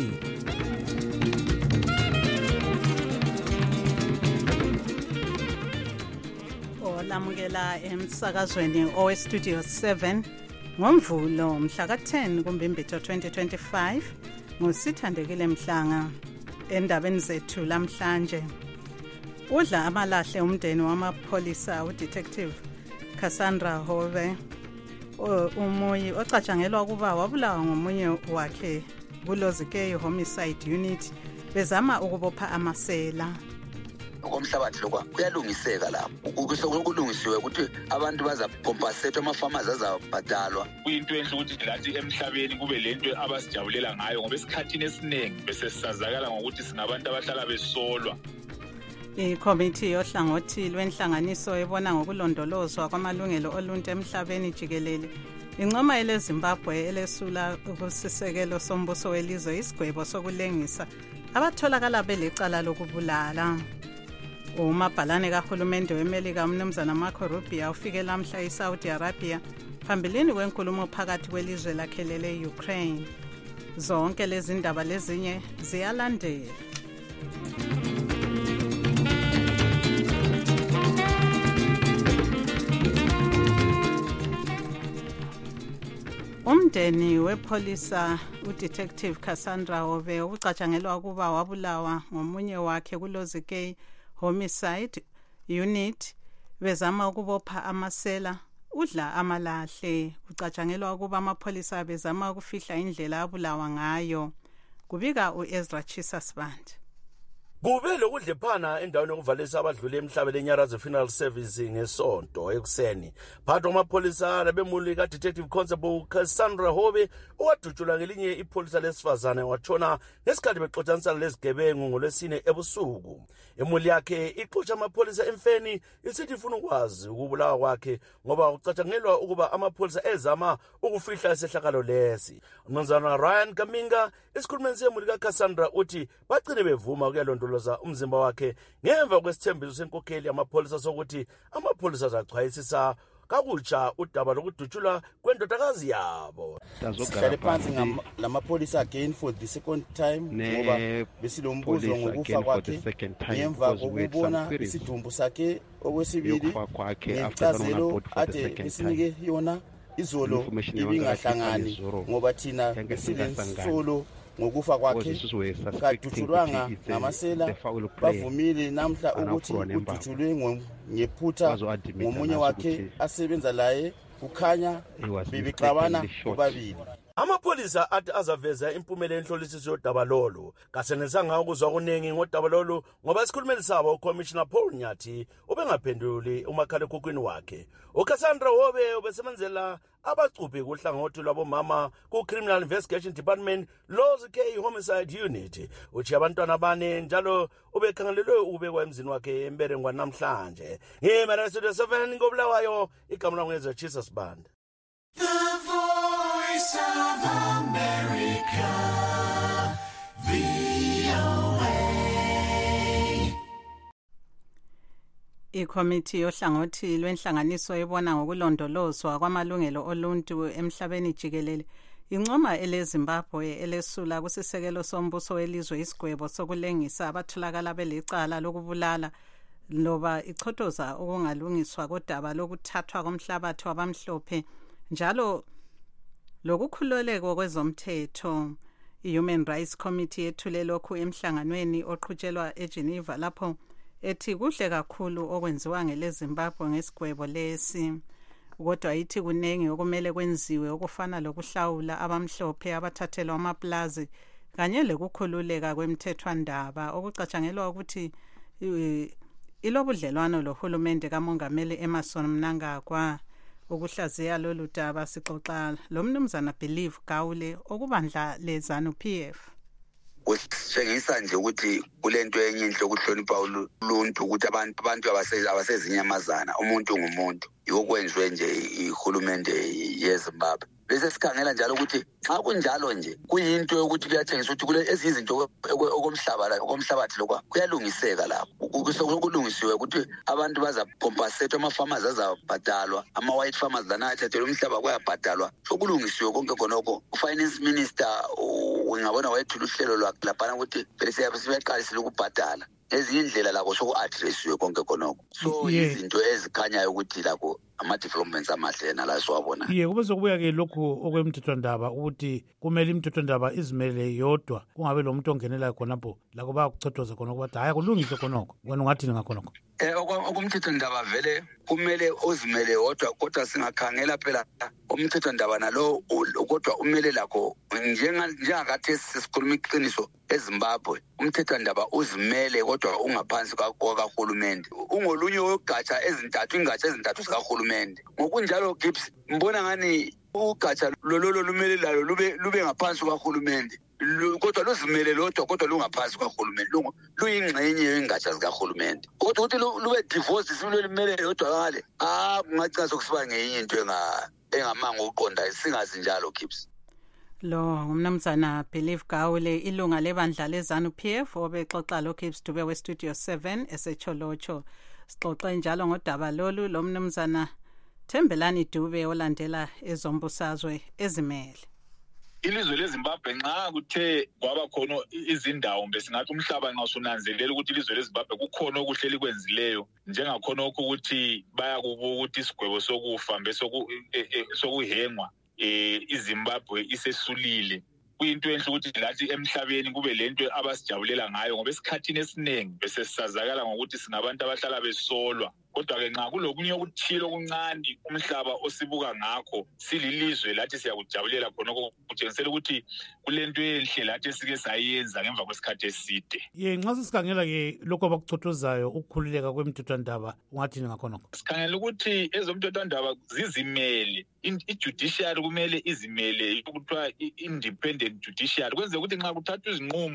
Olamukela emsakazweni owe-Studio 7 ngoMvulo mhla ka-10 kuMbimbithi 2025 nguSithandekile Mhlanga. Endabeni zethu lamhlanje, udla amalahle umndeni wamapholisa uDetective Cassandra Hove umuyi ocatshangelwa ukuba wabulawa ngomunye wakhe kuLozikeyi Homicide Unit bezama ukubopha amasela. Komhlabathi lokho kuyalungiseka lapho kulungisiwe ukuthi abantu bazakompensate, ama-farmers azabhadalwa. Kuyinto enhle ukuthi lathi emhlabeni kube lento abasijabulela ngayo ngoba esikhathini esiningi bese sisazakala ngokuthi singabantu abahlala besolwa. Ikomiti yohlangothi lwenhlanganiso ebona ngokulondolozwa kwamalungelo oluntu emhlabeni jikelele incoma eleZimbabwe elesula ukusisekelo sombuso welizwe isigwebo sokulengisa abatholakala belecala lokubulala. Umabhalane kahulumende weMelika umnumzana Marco Rubio ufike lamhla eSaudi Arabia phambilini kwenkulumo phakathi kwelizwe lakhe le-Ukraine. Zonke lezi ndaba lezinye ziyalandela. Umndeni wepholisa uDetective Cassandra Hove ucatshangelwa ukuba wabulawa ngomunye wakhe kuLozikeyi Homicide Unit bezama ukubopha amasela udla amalahle. Ucatshangelwa ukuba amapholisa bezama ukufihla indlela abulawa ngayo. Kubika uEzra Chisasband. Kube lokudlephana endaweni yokuvalisa abadlule emhlabeni eNyaraza Funeral Service ngesonto ekuseni. Phakathi kwamapholisa labemuli kaDetective Constable Cassandra Hove owadutshulwa ngelinye ipholisa lesifazane watshona ngesikhathi bexotshanisana lezigebengu ngolwesine ebusuku. Emuli yakhe ixotsha amapholisa emfeni isithi ifuna ukwazi ukubulawa kwakhe ngoba ucatshangelwa ukuba amapholisa ezama ukufihla isehlakalo lesi. Umnumzana Ryan Kaminga esikhulumeni semuli kaCassandra uthi bagcine bevuma ukuyalondoloza umzimba wakhe ngemva kwesithembiso senkokheli amapholisa sokuthi amapholisa azachwayisisa kakutsha udaba lokudutshulwa kwendodakazi yabo. Sihlale phansi lamapholisa again for the second time ngoba besilombuzo ngokufa kwakhe ngemva kokubona isidumbu sakhe okwesibili ngencazelo ade besinike yona izolo ibingahlangani ngoba thina besilensolo ngokufa kwakhe kadutshulwanga ngamasela. Bavumile namhla ukuthi udutshulwe ngephutha ngomunye wakhe asebenza laye kukhanya bebexabana bobabili. Amapholisa athi azaveza impumela enhlolisiso yodaba lolu. Kasenesanga ukuzwa kuningi ngodaba lolu ngoba isikhulumeli sabo uCommissioner Paul Nyathi ubengaphenduli umakhalekhukhwini wakhe. uCassandra Hove ubesebenzela abacuphi kuhlangothi lwabomama ku-Criminal Investigation Department Lozikeyi Homicide Unit. Uthi abantwana abane njalo ubekhangelelwe ukubekwa emzini wakhe emberengwa namhlanje. Ngimara Studio 7 ngobulawayo igama langezwe Jesus Band. The Voice of America, VOA. Ikomiti yohlangothi lwenhlanganiso ebona ngokulondolozwa kwamalungelo oluntu emhlabeni jikelele incoma eleZimbabwe elesula kusisekelo sombuso welizwe isigwebo sokulengisa abatholakala belecala lokubulala loba ichothoza ukungalungiswa kodaba lokuthathwa komhlabathi wabamhlophe njalo lokukhululeko kwezomthetho. I-Human Rights Committee yethule lokhu emhlanganweni oqhutshelwa eGeneva lapho ethi kuhle kakhulu okwenziwa ngeleZimbabwe ngesigwebo lesi. Kodwa ithi kunengi okumele kwenziwe okufana lokuhlawula abamhlophe abathathelwa amaplazi kanye lokukhululeka kwemthethwandaba okucatshangelwa ukuthi ilobudlelwano lohulumende kamongameli Emmerson Mnangagwa. Ukuhlaziya lolu daba sixoxa lo mnumzana Believe Gawule okubandla leZANU PF. Usitshengisa nje ukuthi kulento enye inhle ukuhlonipha uluntu ukuthi abantu abasezinyamazana umuntu ngumuntu yokwenziwe nje ihulumende yeZimbabwe. Bese sikhangela njalo ukuthi xa kunjalo nje kuyinto yokuthi kuyatshengisa ukuthi kule ezizinto okomhlabathi lokho kuyalungiseka lapho kulungisiwe ukuthi abantu bazacompensate ama-farmers azabhadalwa ama-white farmers lana athathelwe umhlaba kuyabhadalwa sokulungisiwe konke khonokho. U-finance minister ngingabona wayethula uhlelo laphana ukuthi vele siyaqalisile ukubhadala ezinye indlela lakho soku-addressiwe konke khonokho. So izinto ezikhanyayo ukuthi lakho ama-developments amahle nala siwabona. Kube sokubuya-ke lokhu okwemthethwandaba ukuthi kumele imithethwandaba izimele yodwa kungabe lo muntu ongenelayo khonapho lakho bayakuchothoza khonokho bathi hayi kulungiswe khonokho. Wena ungathini ngakhonokho? Okumthethwandaba vele kumele uzimele yodwa kodwa singakhangela phela umthethwandaba nalo kodwa umele lakho njengakathi sisikhuluma iqiniso eZimbabwe umthethwandaba uzimele kodwa ungaphansi kwakahulumende. Ungolunye wegatsha ezintathu zikahulumende. Ngokunjalo Gibbs mbona ngani ugatsha lolo lumele lalo lube ngaphansi kwakahulumende. Kodwa luzimele lodwa kodwa lungaphansi kwakahulumende luyingxenye yengatsha zikahulumende. Kodwa ukuthi lube divorce simele yodwa ngale kungacaza ukusiba ngenye into engamanga uqonda singazi njalo Gibbs. Lo ngumnumzana Believe Gawule ilunga lebandla leZANU PF obexoxa lo Gibbs Dube we Studio 7 eseCholocho. Sixoxe njalo ngodaba lolu lo mnumzana Thembelani Dube olandela ezombusazwe ezimele. Ilizwe leZimbabwe nxa kuthe kwaba khona izindawo besingathi umhlaba nxa usunanzelela ukuthi ilizwe leZimbabwe kukhona okuhleli kwenzileyo njengakhona ukuthi bayakubuka ukuthi isigwebo sokufa sokuhengwa iZimbabwe isesulile. Kuyinto enhle ukuthi lathi emhlabeni kube lento abasijabulela ngayo ngoba esikhathini esiningi bese sisazakala ngokuthi singabantu abahlala besolwa. Kodwa ke nxa kulokunye okuthile okuncane umhlaba osibuka ngakho sililizwe lathi siyakujabulela khona kutshengisela ukuthi kulento enhle lathi esike sayenza ngemva kwesikhathi eside. Nxa sisikhangela-ke lokho abakuchothozayo ukukhululeka kwemthethwandaba ungathini ngakhonokho? Sikhangela ukuthi ezomthethwandaba zizimele. I-judiciary kumele izimele okuthiwa independent judiciary kwenze ukuthi nxa kuthathwa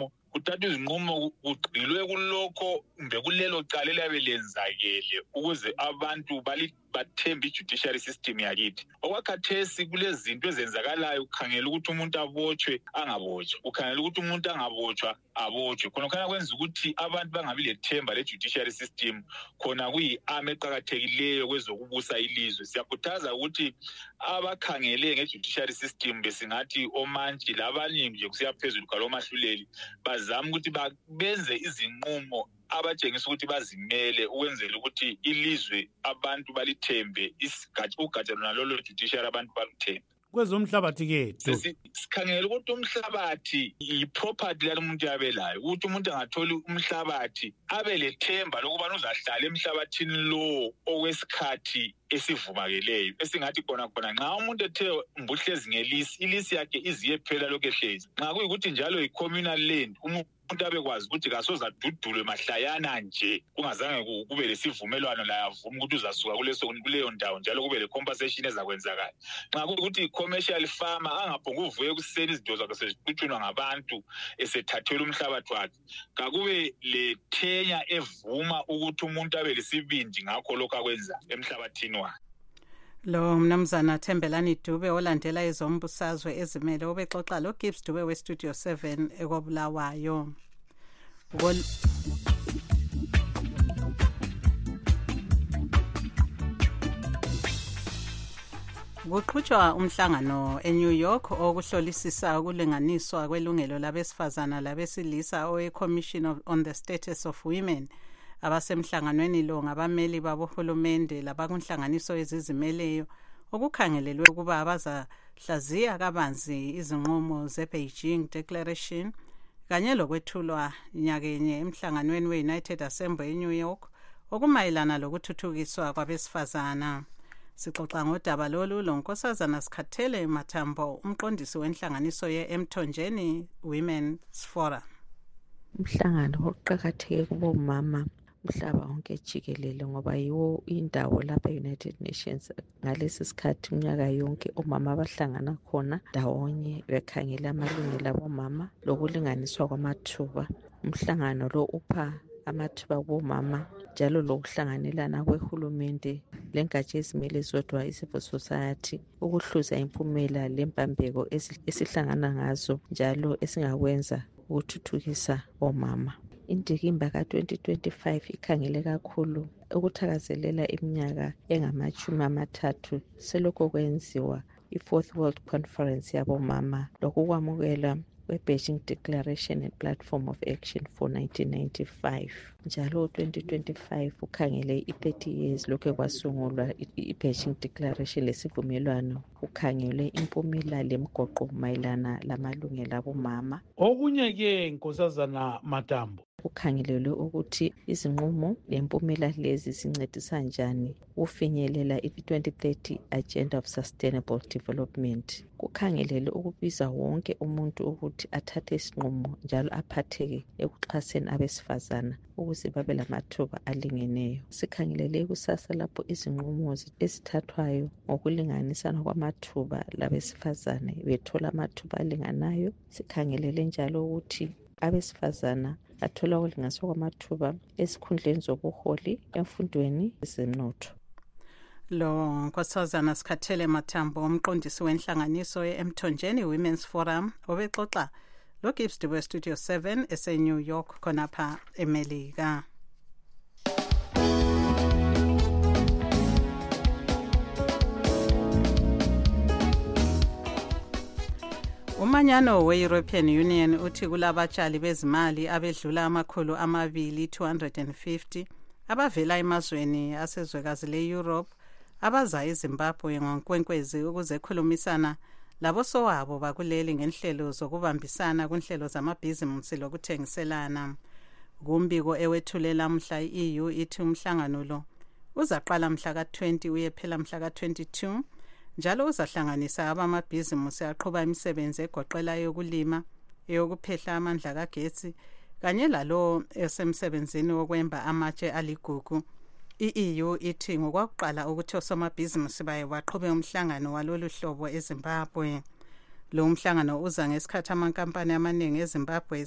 izinqumo kugqilwe kulokho kumbe kulelo cala eliyabe lenzakele ukuze abantu bathembe i-judiciary system yakithi. Okwakhathesi kulezinto ezenzakalayo ukhangela ukuthi umuntu abotshwe angabotshwa, ukhangela ukuthi umuntu angabotshwa abotshwe. Khona khona kwenza ukuthi abantu bangabi lethemba le-judiciary system khona kuyi-arm eqakathekileyo kwezokubusa ilizwe. Siyakhuthaza ukuthi abakhangele nge-judiciary system besingathi omantshi labaningi nje kusiya phezulu kwalomahluleli bazama ukuthi benze izinqumo abatshengisa ukuthi bazimele ukwenzela ukuthi ilizwe abantu balithembe ugatsha lona lolo judiciary abantu baluthembe. Kwezomhlabathi-ke sikhangela ukuthi umhlabathi yi-property lalo muntu yabelayo ukuthi umuntu angatholi umhlabathi abe lethemba lokubana uzahlala emhlabathini lo okwesikhathi esivumakeleyo esingathi khona nxa umuntu ethe mbuhlezi ngelisi ilisi yakhe iziye phela lokho ehlezi nxa kuyikuthi njalo yi-communal land umuntu abekwazi ukuthi kasozadudulwe mahlayana nje kungazange kube lesivumelwano la yavuma ukuthi uzasuka kuleyo ndawo njalo kube le-compensation ezakwenzakala. Nxa kuyikuthi i-commercial farmer angaphonga uvuke ekuseni izinto zakhe seziquthunwa ngabantu esethathelwa umhlabathi wakhe kakube lethenya evuma ukuthi umuntu abe lesibindi ngakho lokho akwenza emhlabathini wakhe. Lo mnumzana Thembelani Dube olandela ezombusazwe ezimele obexoxa lo Gibbs Dube we Studio 7 ekobulawayo. Kuqhutshwa umhlangano eNew York okuhlolisisa ukulinganiswa kwelungelo labesifazana labesilisa owe-Commission on the Status of Women. Abasemhlanganweni lo ngabameli babohulumende labakunhlanganiso ezizimeleyo okukhangelelwe ukuba hlaziya kabanzi izinqumo ze-Beijing Declaration kanye lokwethulwa nyakenye emhlanganweni we-United Assembly eNew York okumayelana lokuthuthukiswa kwabesifazana. Sixoxa ngodaba lolu lonkosazana Sikhathele Mathambo, umqondisi wenhlanganiso ye-Emthonjeni Women's Forum. Umhlangano oqhakatheke kubomama umhlaba wonke jikelele ngoba yiwo indawo lapha United Nations ngalesi sikhathi unyaka yonke omama abahlangana khona ndawonye bekhangela amalungelo abomama lokulinganiswa kwamathuba. Umhlangano lo upha amathuba kubomama njalo lokuhlanganelana kwehulumende lengatsha ezimele zodwa i-civil society ukuhluza impumela lempambeko esihlangana ngazo njalo esingakwenza ukuthuthukisa omama. Indikimba ka-2025 ikhangele kakhulu ukuthakazelela iminyaka engama-30 selokho kwenziwa i-Fourth World Conference yabomama lokukwamukela kwe-Beijing Declaration and Platform of Action for 1995. Njalo 2025 ukhangele i-30 years lokho kwasungulwa i-Beijing Declaration lesivumelwano ukhangele impumela lemgoqo mayelana lamalungelo abomama. Okunye-ke nkosazana Matambo kukhangelelwe ukuthi izinqumo lempumela lezi zincedisa njani ufinyelela i-2030 Agenda of Sustainable Development. Kukhangelelwe ukubiza wonke umuntu ukuthi athathe isinqumo njalo aphatheke ekuxhaseni abesifazana ukuze babe lamathuba alingeneyo. Sikhangelele kusasa lapho izinqumo ezithathwayo ngokulinganisana kwamathuba labesifazane bethola amathuba alinganayo. Sikhangelele njalo ukuthi abesifazana bathola ukulinganiswa kwamathuba esikhundleni zobuholi emfundweni ezemnotho. Lo nkosazana Sikhathele Mathambo, umqondisi wenhlanganiso ye-Emthonjeni Women's Forum, obexoxa lo Gibbs Dube Studio 7 ese-New York khonapha eMelika. Umanyano we-European Union uthi kulabatshali bezimali abedlula 250 abavela emazweni asezwekazi le-Europe abaza eZimbabwe ngonkwenkwezi ukuze khulumisana labosowabo bakuleli ngenhlelo zokubambisana kunhlelo zamabhizimusi lokuthengiselana. Kumbiko ewethulela mhla i-EU ithi umhlangano lo uzaqala mhla ka-20 uyephela mhla ka-22 njalo uzahlanganisa abamabhizimusi aqhuba imisebenzi egoqela yokulima, eyokuphehla amandla kagetsi kanye lalo esemsebenzini wokwemba amatshe aligugu. I-EU ithi ngokwakuqala ukuthi osomabhizimusi baye baqhube umhlangano walolu hlobo eZimbabwe. Lo mhlangano uza ngesikhathi amankampani amaningi eZimbabwe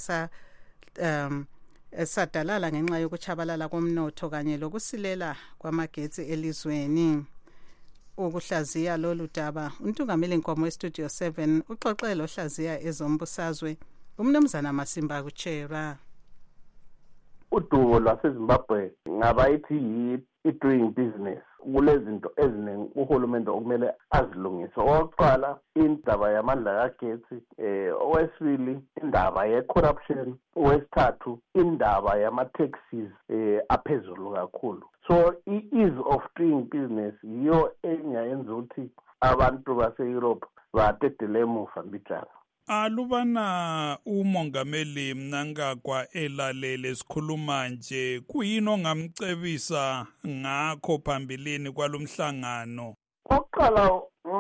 esadalala ngenxa yokuchabalala komnotho kanye lokusilela kwamagetsi elizweni. Ukuhlaziya lolu daba untungameli nkomo we-Studio 7 uxoxele ohlaziya ezombusazwe umnumzana Masimba Kuchera. Udumo lwaseZimbabwe ngabayithi i-doing business kulezinto eziningi uhulumende okumele azilungise. Okokuqala indaba yamandla kagetsi, owesibili indaba ye-corruption, owesithathu indaba yama-taxes aphezulu kakhulu. So i-ease of doing business yiyo engayenza ukuthi abantu base-Europe badedele emuva mbijana. Alubana umongameli Mnangagwa elalele sikhuluma nje, kuyini ongamcebisa ngakho phambilini kwalomhlangano? Oqala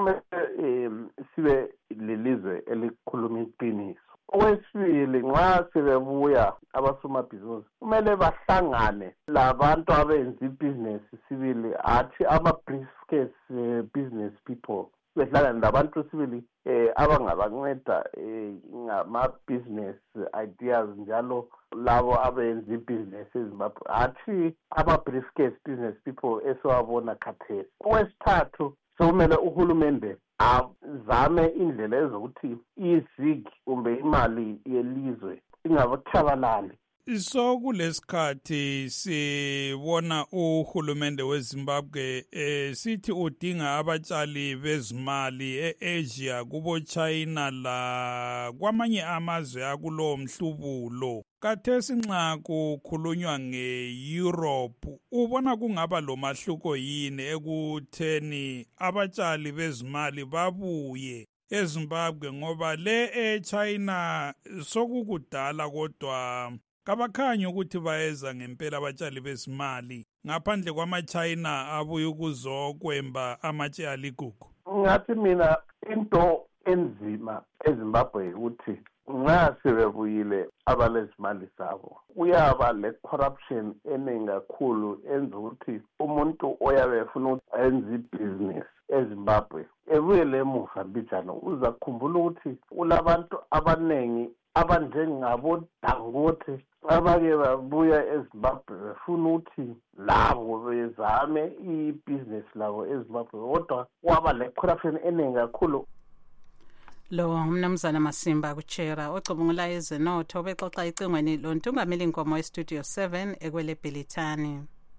sibe lelizwe elikhuluma iqiniso. Okwesibili nxa sebebuya abasomabhizinisi kumele bahlangane labantu abenza ibhizinesi sibili, athi ama-briefcase business people, behlangane labantu sibili abangabanceda ngama-business ideas njalo labo abenza ibhizinesi eZimbabwe, athi ama-briefcase business people esiwabona khathesi. Okwesithathu sokumele uhulumende azame indlela ezokuthi izigi kumbe imali yelizwe ingabutshabalali. So kulesikhathi sibona uhulumende weZimbabwe sithi udinga abatshali bezimali e-Asia kubo China la kwamanye amazwe akulo mhlubulo. Kathesi nxa kukhulunywa nge-Europe ubona kungaba lomahluko yini ekutheni abatshali bezimali babuye eZimbabwe ngoba le eChina sokukudala kodwa kabakhanyi ukuthi bayeza ngempela abatshali bezimali ngaphandle kwama-China abuye ukuzokwemba amatshe aligugu. Ngathi mina into enzima eZimbabwe ukuthi nxa sebebuyile abalezimali zabo uyaba le corruption eningi kakhulu enza ukuthi umuntu oyabe efuna ukuthi enze ibhizinisi eZimbabwe ebuyele emuva mbijana uza kukhumbula ukuthi ulabantu abaningi abanjengabo Dangote abake babuya eZimbabwe befuna ukuthi labo bezame ibhizinisi labo eZimbabwe kodwa kwaba le corruption eningi kakhulu. Lo umnumzana Masimba kuchera ocubungula ezenotho bexoxa icingweni lontungameli inkomo estudio 7 ekwele Bhelithani.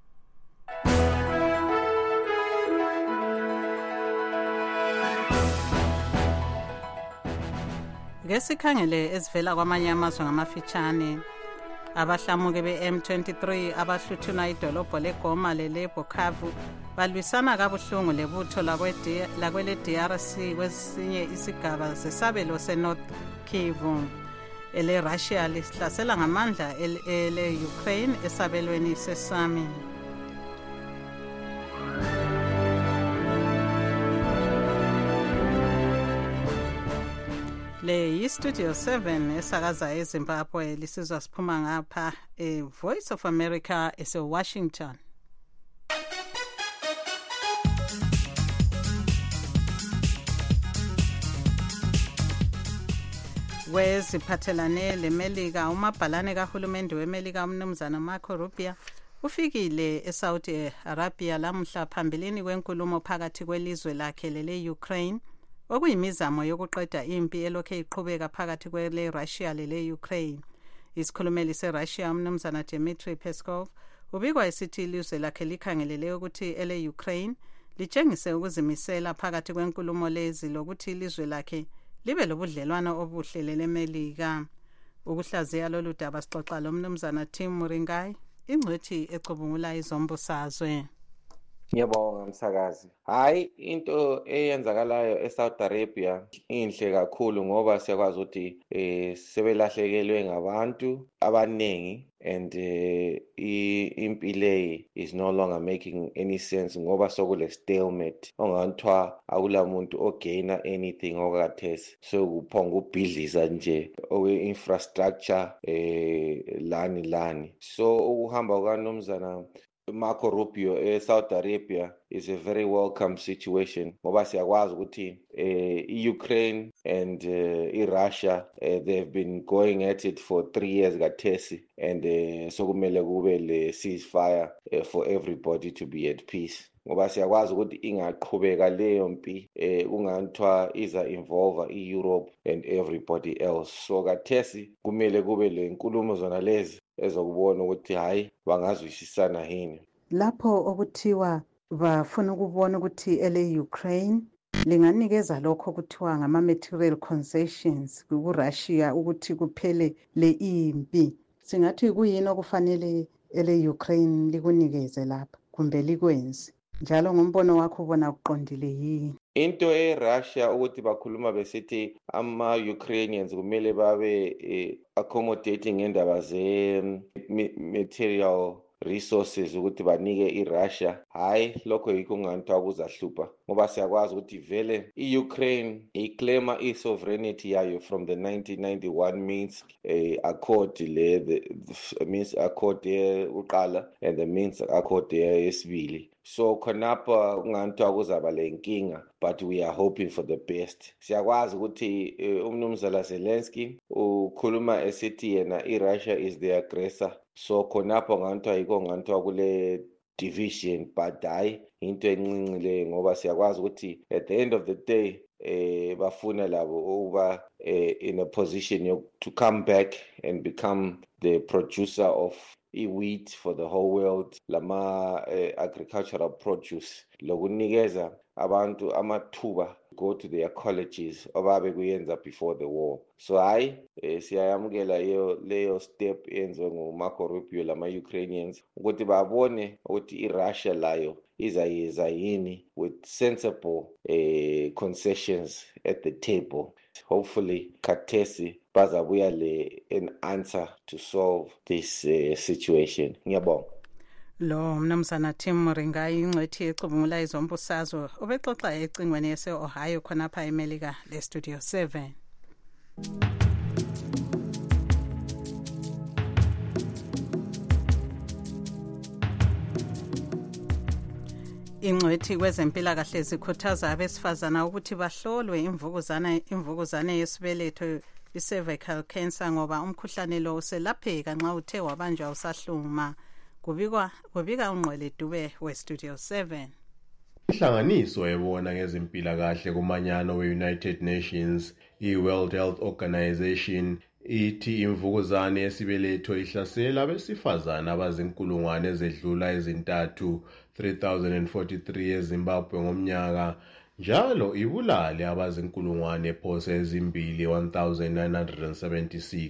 Ngesikhangele ezivela kwamanye amazwe ngamafitshane abahlamuke be-M23 abahluthuna idolobho leGoma leleBukavu balwisana kabuhlungu lebutho lakwele DRC kwesinye isigaba sesabelo seNorth Kivu. Ele Russia lihlasela ngamandla ele Ukraine esabelweni sesami. Le yi-Studio 7 esakaza eZimbabwe lisizwa siphuma ngapha Voice of America ese-Washington. Kweziphathelane leMelika umabhalane kahulumende weMelika umnumzana Marco Rubio ufikile eSaudi Arabia lamhla phambilini kwenkulumo phakathi kwelizwe lakhe lele-Ukraine okuyimizamo yokuqeda impi elokhe iqhubeka phakathi kwele Russia lele Ukraine. Isikhulumeli seRussia umnumzana Dmitry Peskov ubikwa esithi ilizwe lakhe likhangelele ukuthi ele Ukraine litshengise ukuzimisela phakathi kwenkulumo lezi lokuthi ilizwe lakhe libe lobudlelwano obuhle leMelika. Ukuhlaziya lolu daba sixoxa lomnumzana Tim Muringai ingcwethi ecubungula izombusazwe. Ngiyabonga msakazi. Hayi into eyenzakalayo eSaudi Arabia inhle kakhulu ngoba siyakwazi ukuthi sebelahlekelwe ngabantu abanengi and impilo is no longer making any sense ngoba sokule stalemate ongathiwa akula muntu ogaina anything okathesi so kuphonga ubhidliza nje okwe infrastructure lani so ukuhamba kwanomzana Marco Rubio eSaudi Arabia is a very welcome situation ngoba siyakwazi ukuthi Ukraine and Russia they've been going at it for 3 years kathesi and so kumele kube le ceasefire for everybody to be at peace ngoba siyakwazi ukuthi ingaqhubeka leyo mpi kungathiwa iza involve iEurope and everybody else so kathesi kumele kube le nkulumo zona lezi ezokubona ukuthi hayi bangazwisisana yini lapho okuthiwa bafuna ukubona ukuthi ele Ukraine linganikeza lokho kuthiwa ngama material concessions kuRussia ukuthi kuphele le impi singathi kuyini okufanele ele Ukraine likunikeze lapha kumbe likwenze njalo ngombono wakho ubona kuqondile yini into eRussia ukuthi bakhuluma besithi ama-Ukrainians kumele babe accommodating ngendaba ze-material resources ukuthi banike iRussia hayi lokho yikho nganthwa kuzahlupha ngoba siyakwazi ukuthi vele iUkraine iclaima isovereignty yayo from the 1991 Minsk Accord the Minsk Accord uqala and the Minsk Accord yesibili so khonapha kunganthwa kuzaba lenkinga but we are hoping for the best siyakwazi ukuthi umnumzana Zelensky ukhuluma esithi yena iRussia is the aggressor so khonapha nganthiwa yiko nganthiwa kule division but hayi into encinci ngoba siyakwazi ukuthi at the end of the day bafuna labo ukuba in a position to come back and become the producer of wheat for the whole world lama agricultural produce lokunikeza abantu amathuba go to their colleges ababe kuyenza before the war. So siyayamukela leyo step yenziwe nguMarco Rubio lama-Ukrainians ukuthi babone ukuthi iRussia layo izayeza yini with sensible concessions at the table. Hopefully khathesi bazabuya an answer to solve this situation. Ngiyabonga. Lo mnumzana Tim Moringa ingcwethi ecubungula izombusazwe ubexoxa ecingweni yase-Ohio khonapha eMelika le-Studio 7. Ingcwethi kwezempilakahle zikhuthaza abesifazana ukuthi bahlolwe imvukuzane yesibeletho i-cervical cancer ngoba umkhuhlane lo uselapheka nxa uthe wabanjwa usahluma. Kubika uNgqwele Dube we-Studio 7. Inhlanganiso ebona ngezempilakahle kumanyano we-United Nations, i-World Health Organization, ithi imvukuzane yesibeletho ihlasela abesifazana abazinkulungwane ezedlula ezintathu 3043 eZimbabwe ngomnyaka, njalo ibulale abazinkulungwane phose ezimbili 1976.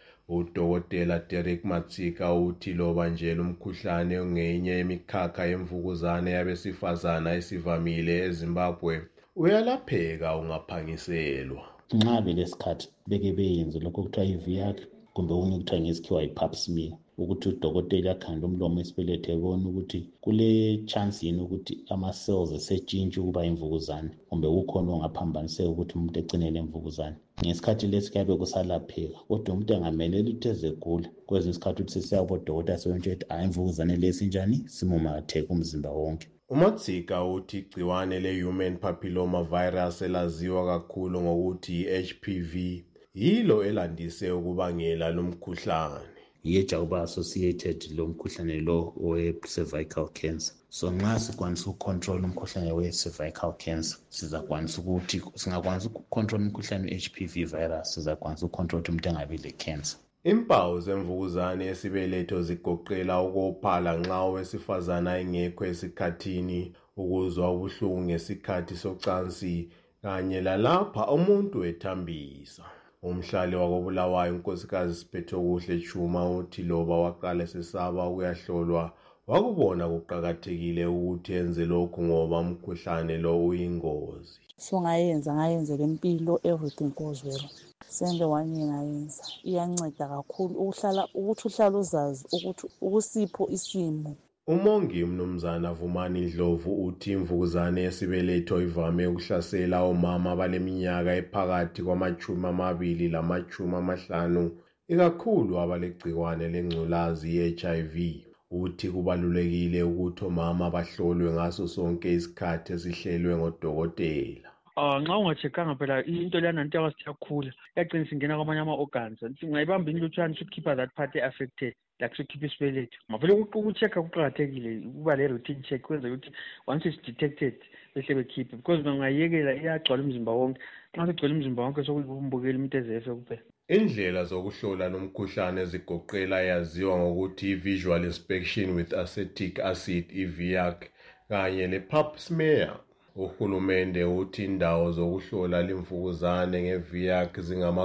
Udokotela Derek Matsika uthi loba nje umkhuhlane ungenye yemikhakha yemvukuzane yabesifazana esivamile eZimbabwe uyalapheka ungaphangiselwa. Nxa belesikhathi beke beyenze lokho kuthiwa i-VIAC kumbe okunye kuthiwa ngesikhiwa i-pap smear ukuthi udokotela akhande umlomo esibeletho ebone ukuthi kule chance yini ukuthi ama-cells esetshintshi ukuba imvukuzane kumbe kukhona ongaphambaniseka ukuthi umuntu egcinele imvukuzane. Ngesikhathi lesi kuyabe kusalapheka kodwa umuntu engameleli ukuthi ezegula kwezinye isikhathi ukuthi sesiyabodokotela sebentshela ukuthi hayi imvukuzane lesi njani simumakatheka umzimba wonke. uMatsika uthi igciwane le-human papilloma virus elaziwa kakhulu ngokuthi i-HPV yilo elandise ukubangela lo mkhuhlane. Yeja uba associated lo mkhuhlane lo we-cervical cancer. So nxa sikwanisa ukucontrol umkhuhlane we-cervical cancer sizakwanisa ukuthi singakwanisa ukucontrol umkhuhlane we-HPV virus sizakwanisa ukucontrol ukuthi umuntu engabi le-cancer. Impawu zemvukuzane yesibeletho zigoqela ukophala nxa owesifazana engekho esikhathini, ukuzwa ubuhlungu ngesikhathi socansi kanye lalapha umuntu ethambisa. Umhlali wakobulawayo unkosikazi Siphethokuhle Chuma uthi loba waqala sesaba ukuyahlolwa wakubona kuqhakathekile ukuthi enze lokhu ngoba umkhuhlane lo uyingozi. So ngayenza lempilo everything goes well. Sende wanye ngayenza iyanceda kakhulu ukuthi uhlala uzazi ukuthi ukusipho isimo. Umongi mnumzana Vumani Ndlovu uthi imvukuzane yesibeletho ivame ukuhlasela omama baleminyaka ephakathi kwama-20 lama-50 ikakhulu abalegciwane lengculazi i-HIV. Uthi kubalulekile ukuthi omama bahlolwe ngaso sonke isikhathi esihlelwe ngodokotela. Nxa ungacheckanga phela into leyana into yasiyakhula yaqinisa ingena kwamanye ama-organs ngayibamba inlutshwana should keep that part affected like should keep isibeletho mavele ukuchecka kuqakathekile ukuba le-routine check kwenza ukuthi once it's detected behle bekhiphe because bangayekela iyagcwala umzimba wonke nxa segcwele umzimba wonke sokumbukela umuntu ezefe kuphela. Indlela zokuhlola nomkhuhlane zigoqela yaziwa ngokuthi visual inspection with acetic acid i-VIAC kanye le-pap smear. Uhulumende uthi indawo zokuhlola limvukuzane nge-VIAC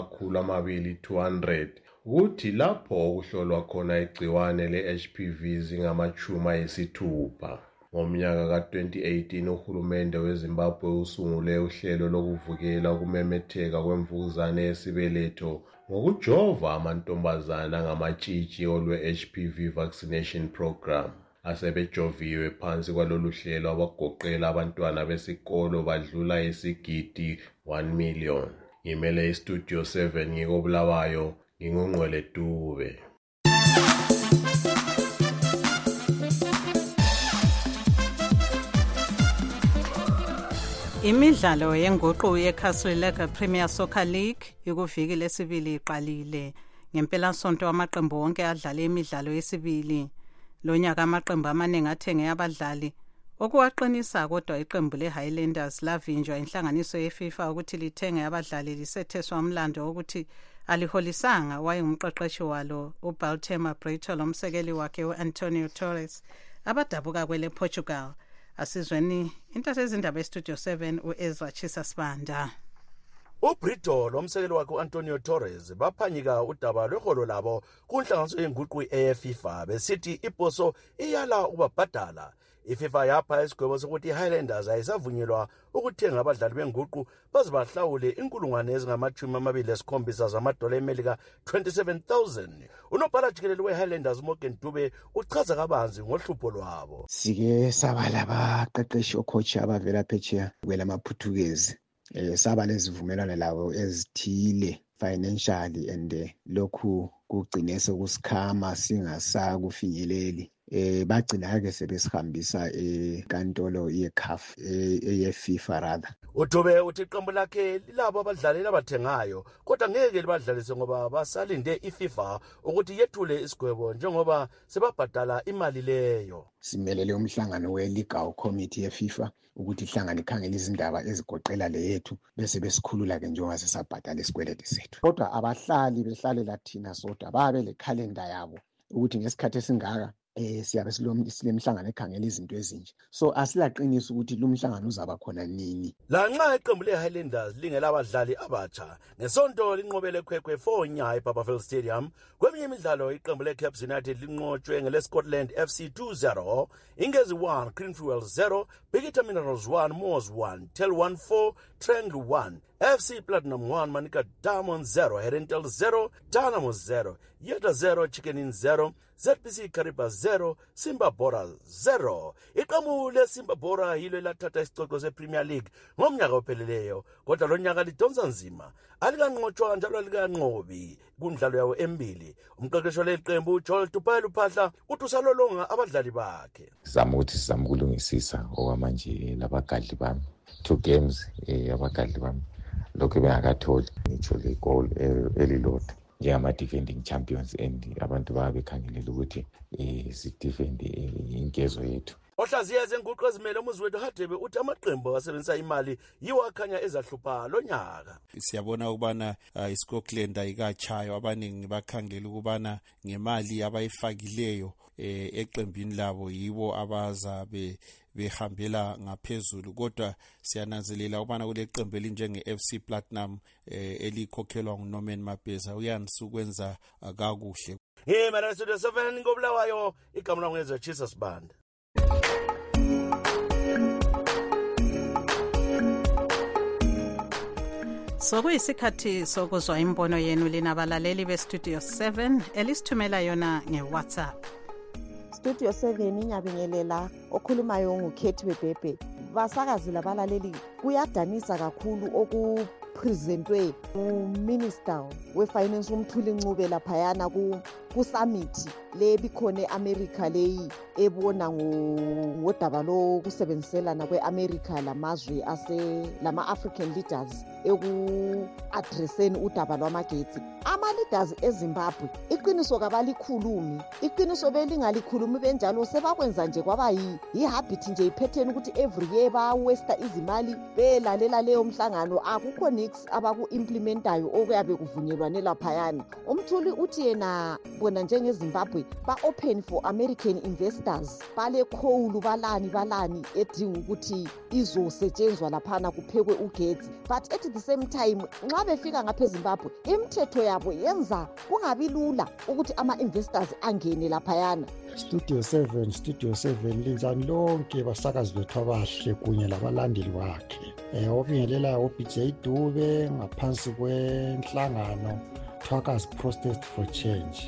zingama-200 uthi lapho okuhlolwa khona igciwane le-HPV zingama-60. Ngomnyaka ka-2018 uhulumende weZimbabwe usungule uhlelo lokuvukela ukumemetheka kwemvukuzane yesibeletho ngokujova amantombazana ngamatshitshi olwe-HPV vaccination program. Asebejoviwe phansi kwalolu hlelo abagoqela abantwana besikolo badlula isigidi 1 million. Ngimele iStudio 7 ngikobulawayo nginguNgqwele Dube. Imidlalo yenguqu yeCastlelaga Premier Soccer League ikuviki lesibili iqalile. Ngempela sonto amaqembu wonke adlala imidlalo yesibili. Lonyaka amaqembu amaningi athenge abadlali okuwaqinisa kodwa iqembu leHighlanders lavinjwa inhlanganiso yeFIFA ukuthi lithenge abadlali lisetheswa umlando ukuthi aliholisanga wayengumqeqeshi walo uBaltema Brito lomsekeli wakhe uAntonio Torres abadabuka kwele Portugal Asizweni intatha ezindaba estudio 7 uEzra Chisa Sibanda. uBrito lomsekeli wakhe uAntonio Torres baphanyika udaba lweholo labo kunhlanganiso yenguqu eFIFA besithi iposo iyala ukubabhadala. iFIFA yapha isigwebo sokuthi iHighlanders ayisavunyelwa ukuthenga abadlali benguqu baze bahlawule inkulungwane ezingama-27 zamadola eMelika 27,000. Unobhala jikelele weHighlanders Morgan Dube uchaza kabanzi ngohlupho lwabo. Sike saba labaqeqeshi ocoach abavela phetsheya kwelamaPhuthukezi. Saba lezivumelwano labo ezithile financially and lokhu kugcine sekusikhama singasakufinyeleli. Bagcina ke sebesihambisa enkantolo yeCAF eyeFIFA rather. uDube uthi iqembu lakhe lilabo abadlali abathengayo kodwa ngeke libadlalise ngoba basalinde iFIFA ukuthi yethule isigwebo njengoba sebabhadala imali leyo. Simelele umhlangano we-legal committee yeFIFA ukuthi ihlangane ikhangele izindaba ezigoqela leyethu bese besikhulula ke njengoba sesabhadala isikweleti sethu. Kodwa abahlali behlalela thina sodwa babe le calendar yabo ukuthi ngesikhathi esingaka siyabe silemhlangano ekhangela izinto ezinje. So asilaqinisa ukuthi lo mhlangano uzaba khona nini. Lanxa iqembu leHighlanders lingela abadlali abatsha ngesonto linqobele khwekhwe 4 nya eBarberville Stadium. Kweminye imidlalo iqembu leCaps United linqotshwe ngeleScotland FC 2-0, Ingezi 1 Greenfield 0, Bigita Minerals 1 Moors 1, Tel 1 4 Triangle 1, FC Platinum 1 Manica Diamond 0, Herentel 0, Dynamo 0, Yeta 0, Chicken Inn 0, ZPC Kariba 0, Simba Bora 0. Iqembu leSimba Bora yilo lathatha isicoco sePremier League ngomnyaka opheleleyo kodwa lo nyaka lidonsa nzima. Alikanqotshwa njalo alikanqobi kundlalo yawo embili. Umqeqeshi leqembu Joel Tupelo Phahla uthi usalolonga abadlali bakhe. Sizama ukulungisisa okwamanje labagadli bami. 2 games abagadli bami lokho bengakatholi ngitsho le goal elilodwa njengama-defending champions and abantu babekhangelela ukuthi si-defend inkezo yethu. Ohlaziya zenguqu ezimele umuzi wethu Hadebe uthi amaqembu asebenzisa imali yiwo akhanya ezahlupha lo nyaka. Siyabona ukubana iScotland ayikachayo abaningi bakhangela ukubana ngemali abayifakileyo eqembini labo yibo abaza behambela ngaphezulu kodwa siyananzelela ukubana kule qembu elinjenge-FC Platinum elikhokhelwa nguNorman Mapeza uyanisa ukwenza kakuhle. Ngimara Studio 7 ngobulawayo igama langu Ezra Chisa Sibanda. Sokuyisikhathi sokuzwa imbono yenu linabalaleli beStudio 7 elisithumela yona ngeWhatsApp. Studio 7 inyabingelela okhulumayo nguKhethi Bebhebhe. Basakazi labalaleli kuyadanisa kakhulu okupresentwe uMinister weFinance uMthuli Ncube laphayana kusummit le bikhona eAmerica leyi ebona ngodaba lokusebenziselana kweAmerica lamazwe lama-African leaders eku-addresseni udaba lwamagetsi. Ama-leaders eZimbabwe iqiniso kabalikhulumi, iqiniso belingalikhulumi benjalo sebakwenza nje kwaba yi-habit nje iphetheni ukuthi every year bawesta izimali belalela leyo mhlangano akukho nix abaku-implementayo okuyabe kuvunyelwane laphayana. Umthuli uthi yena bona njengeZimbabwe ba-open for American investors bale coal balani edinga ukuthi izosetshenzwa laphana kuphekwe ugetsi, but at the same time nxa befika ngapha eZimbabwe imithetho yabo yenza kungabi lula ukuthi ama-investors angene laphayana. Studio 7 linjani lonke basakazi bethu abahle kunye labalandeli bakhe. Obingelela uBJ Dube ngaphansi kwenhlangano Truckers Protest for Change.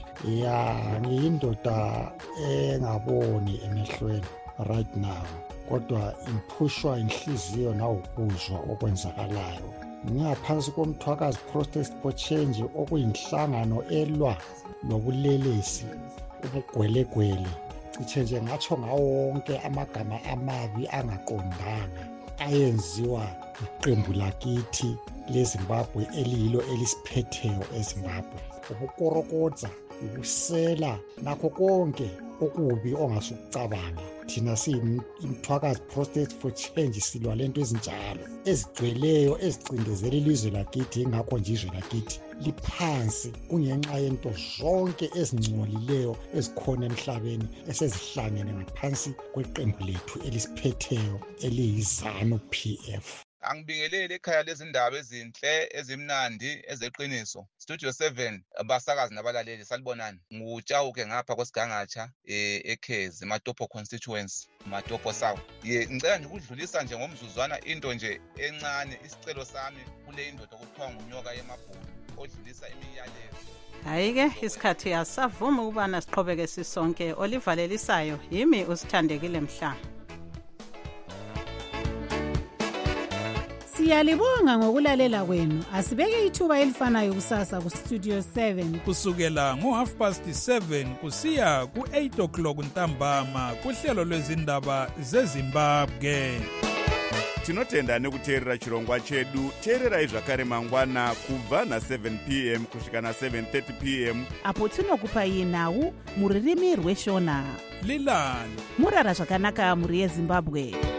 Ngiyindoda engaboni emehlweni right now kodwa imphushwa inhliziyo nawukuzwa okwenzakalayo. Ngaphansi komTruckers Protest for Change okuyinhlangano elwa nobulelesi ubugwelegwele cishe nje ngatsho ngawonke amagama amabi angaqondanga ayenziwa iqembu lakithi leZimbabwe eliyilo elisiphetheyo eZimbabwe. Ukukorokodza, ukusela nakho konke okubi ongasukucabanga thina siyimthwakazi protest for change silwa lento ezinjalo ezigcweleyo ezicindezela ilizwe lakithi. Ingakho nje izwe lakithi liphansi kungenxa yento zonke ezingcolileyo ezikhona emhlabeni esezihlangene ngaphansi kweqembu lethu elisiphetheyo eliyiZANU PF. Angibingelele ekhaya lezindaba ezinhle ezimnandi ezeqiniso. Studio 7 abasakazi nabalaleli salibonani. Ngutshawuke ngapha kwesigangatsha eKhezi Matopo constituency Matopo South. Ngicela nje ukudlulisa nje ngomzuzwana into nje encane isicelo sami kule indoda okuthiwa nguNyoka yeMabhulu odlulisa imiyalezo. Hayi-ke isikhathi asavuma ukubana siqhubeke sisonke. Olivalelisayo yimi usithandekile Mhlanga. Siyalibonga ngokulalela kwenu. Asibeke ithuba elifanayo kusasa ku Studio 7 kusukela ngo7:30 kusiya ku8 o'clock ntambama kuhlelo lwezindaba zeZimbabwe. Tinotenda nekuteerera chirongwa chedu. Teererai zvakare mangwana kubva na7 p.m. kusvika na7:30 p.m. apo tinokupai nhau muririmi rweshona. Lilani murara zvakanaka muri yeZimbabwe.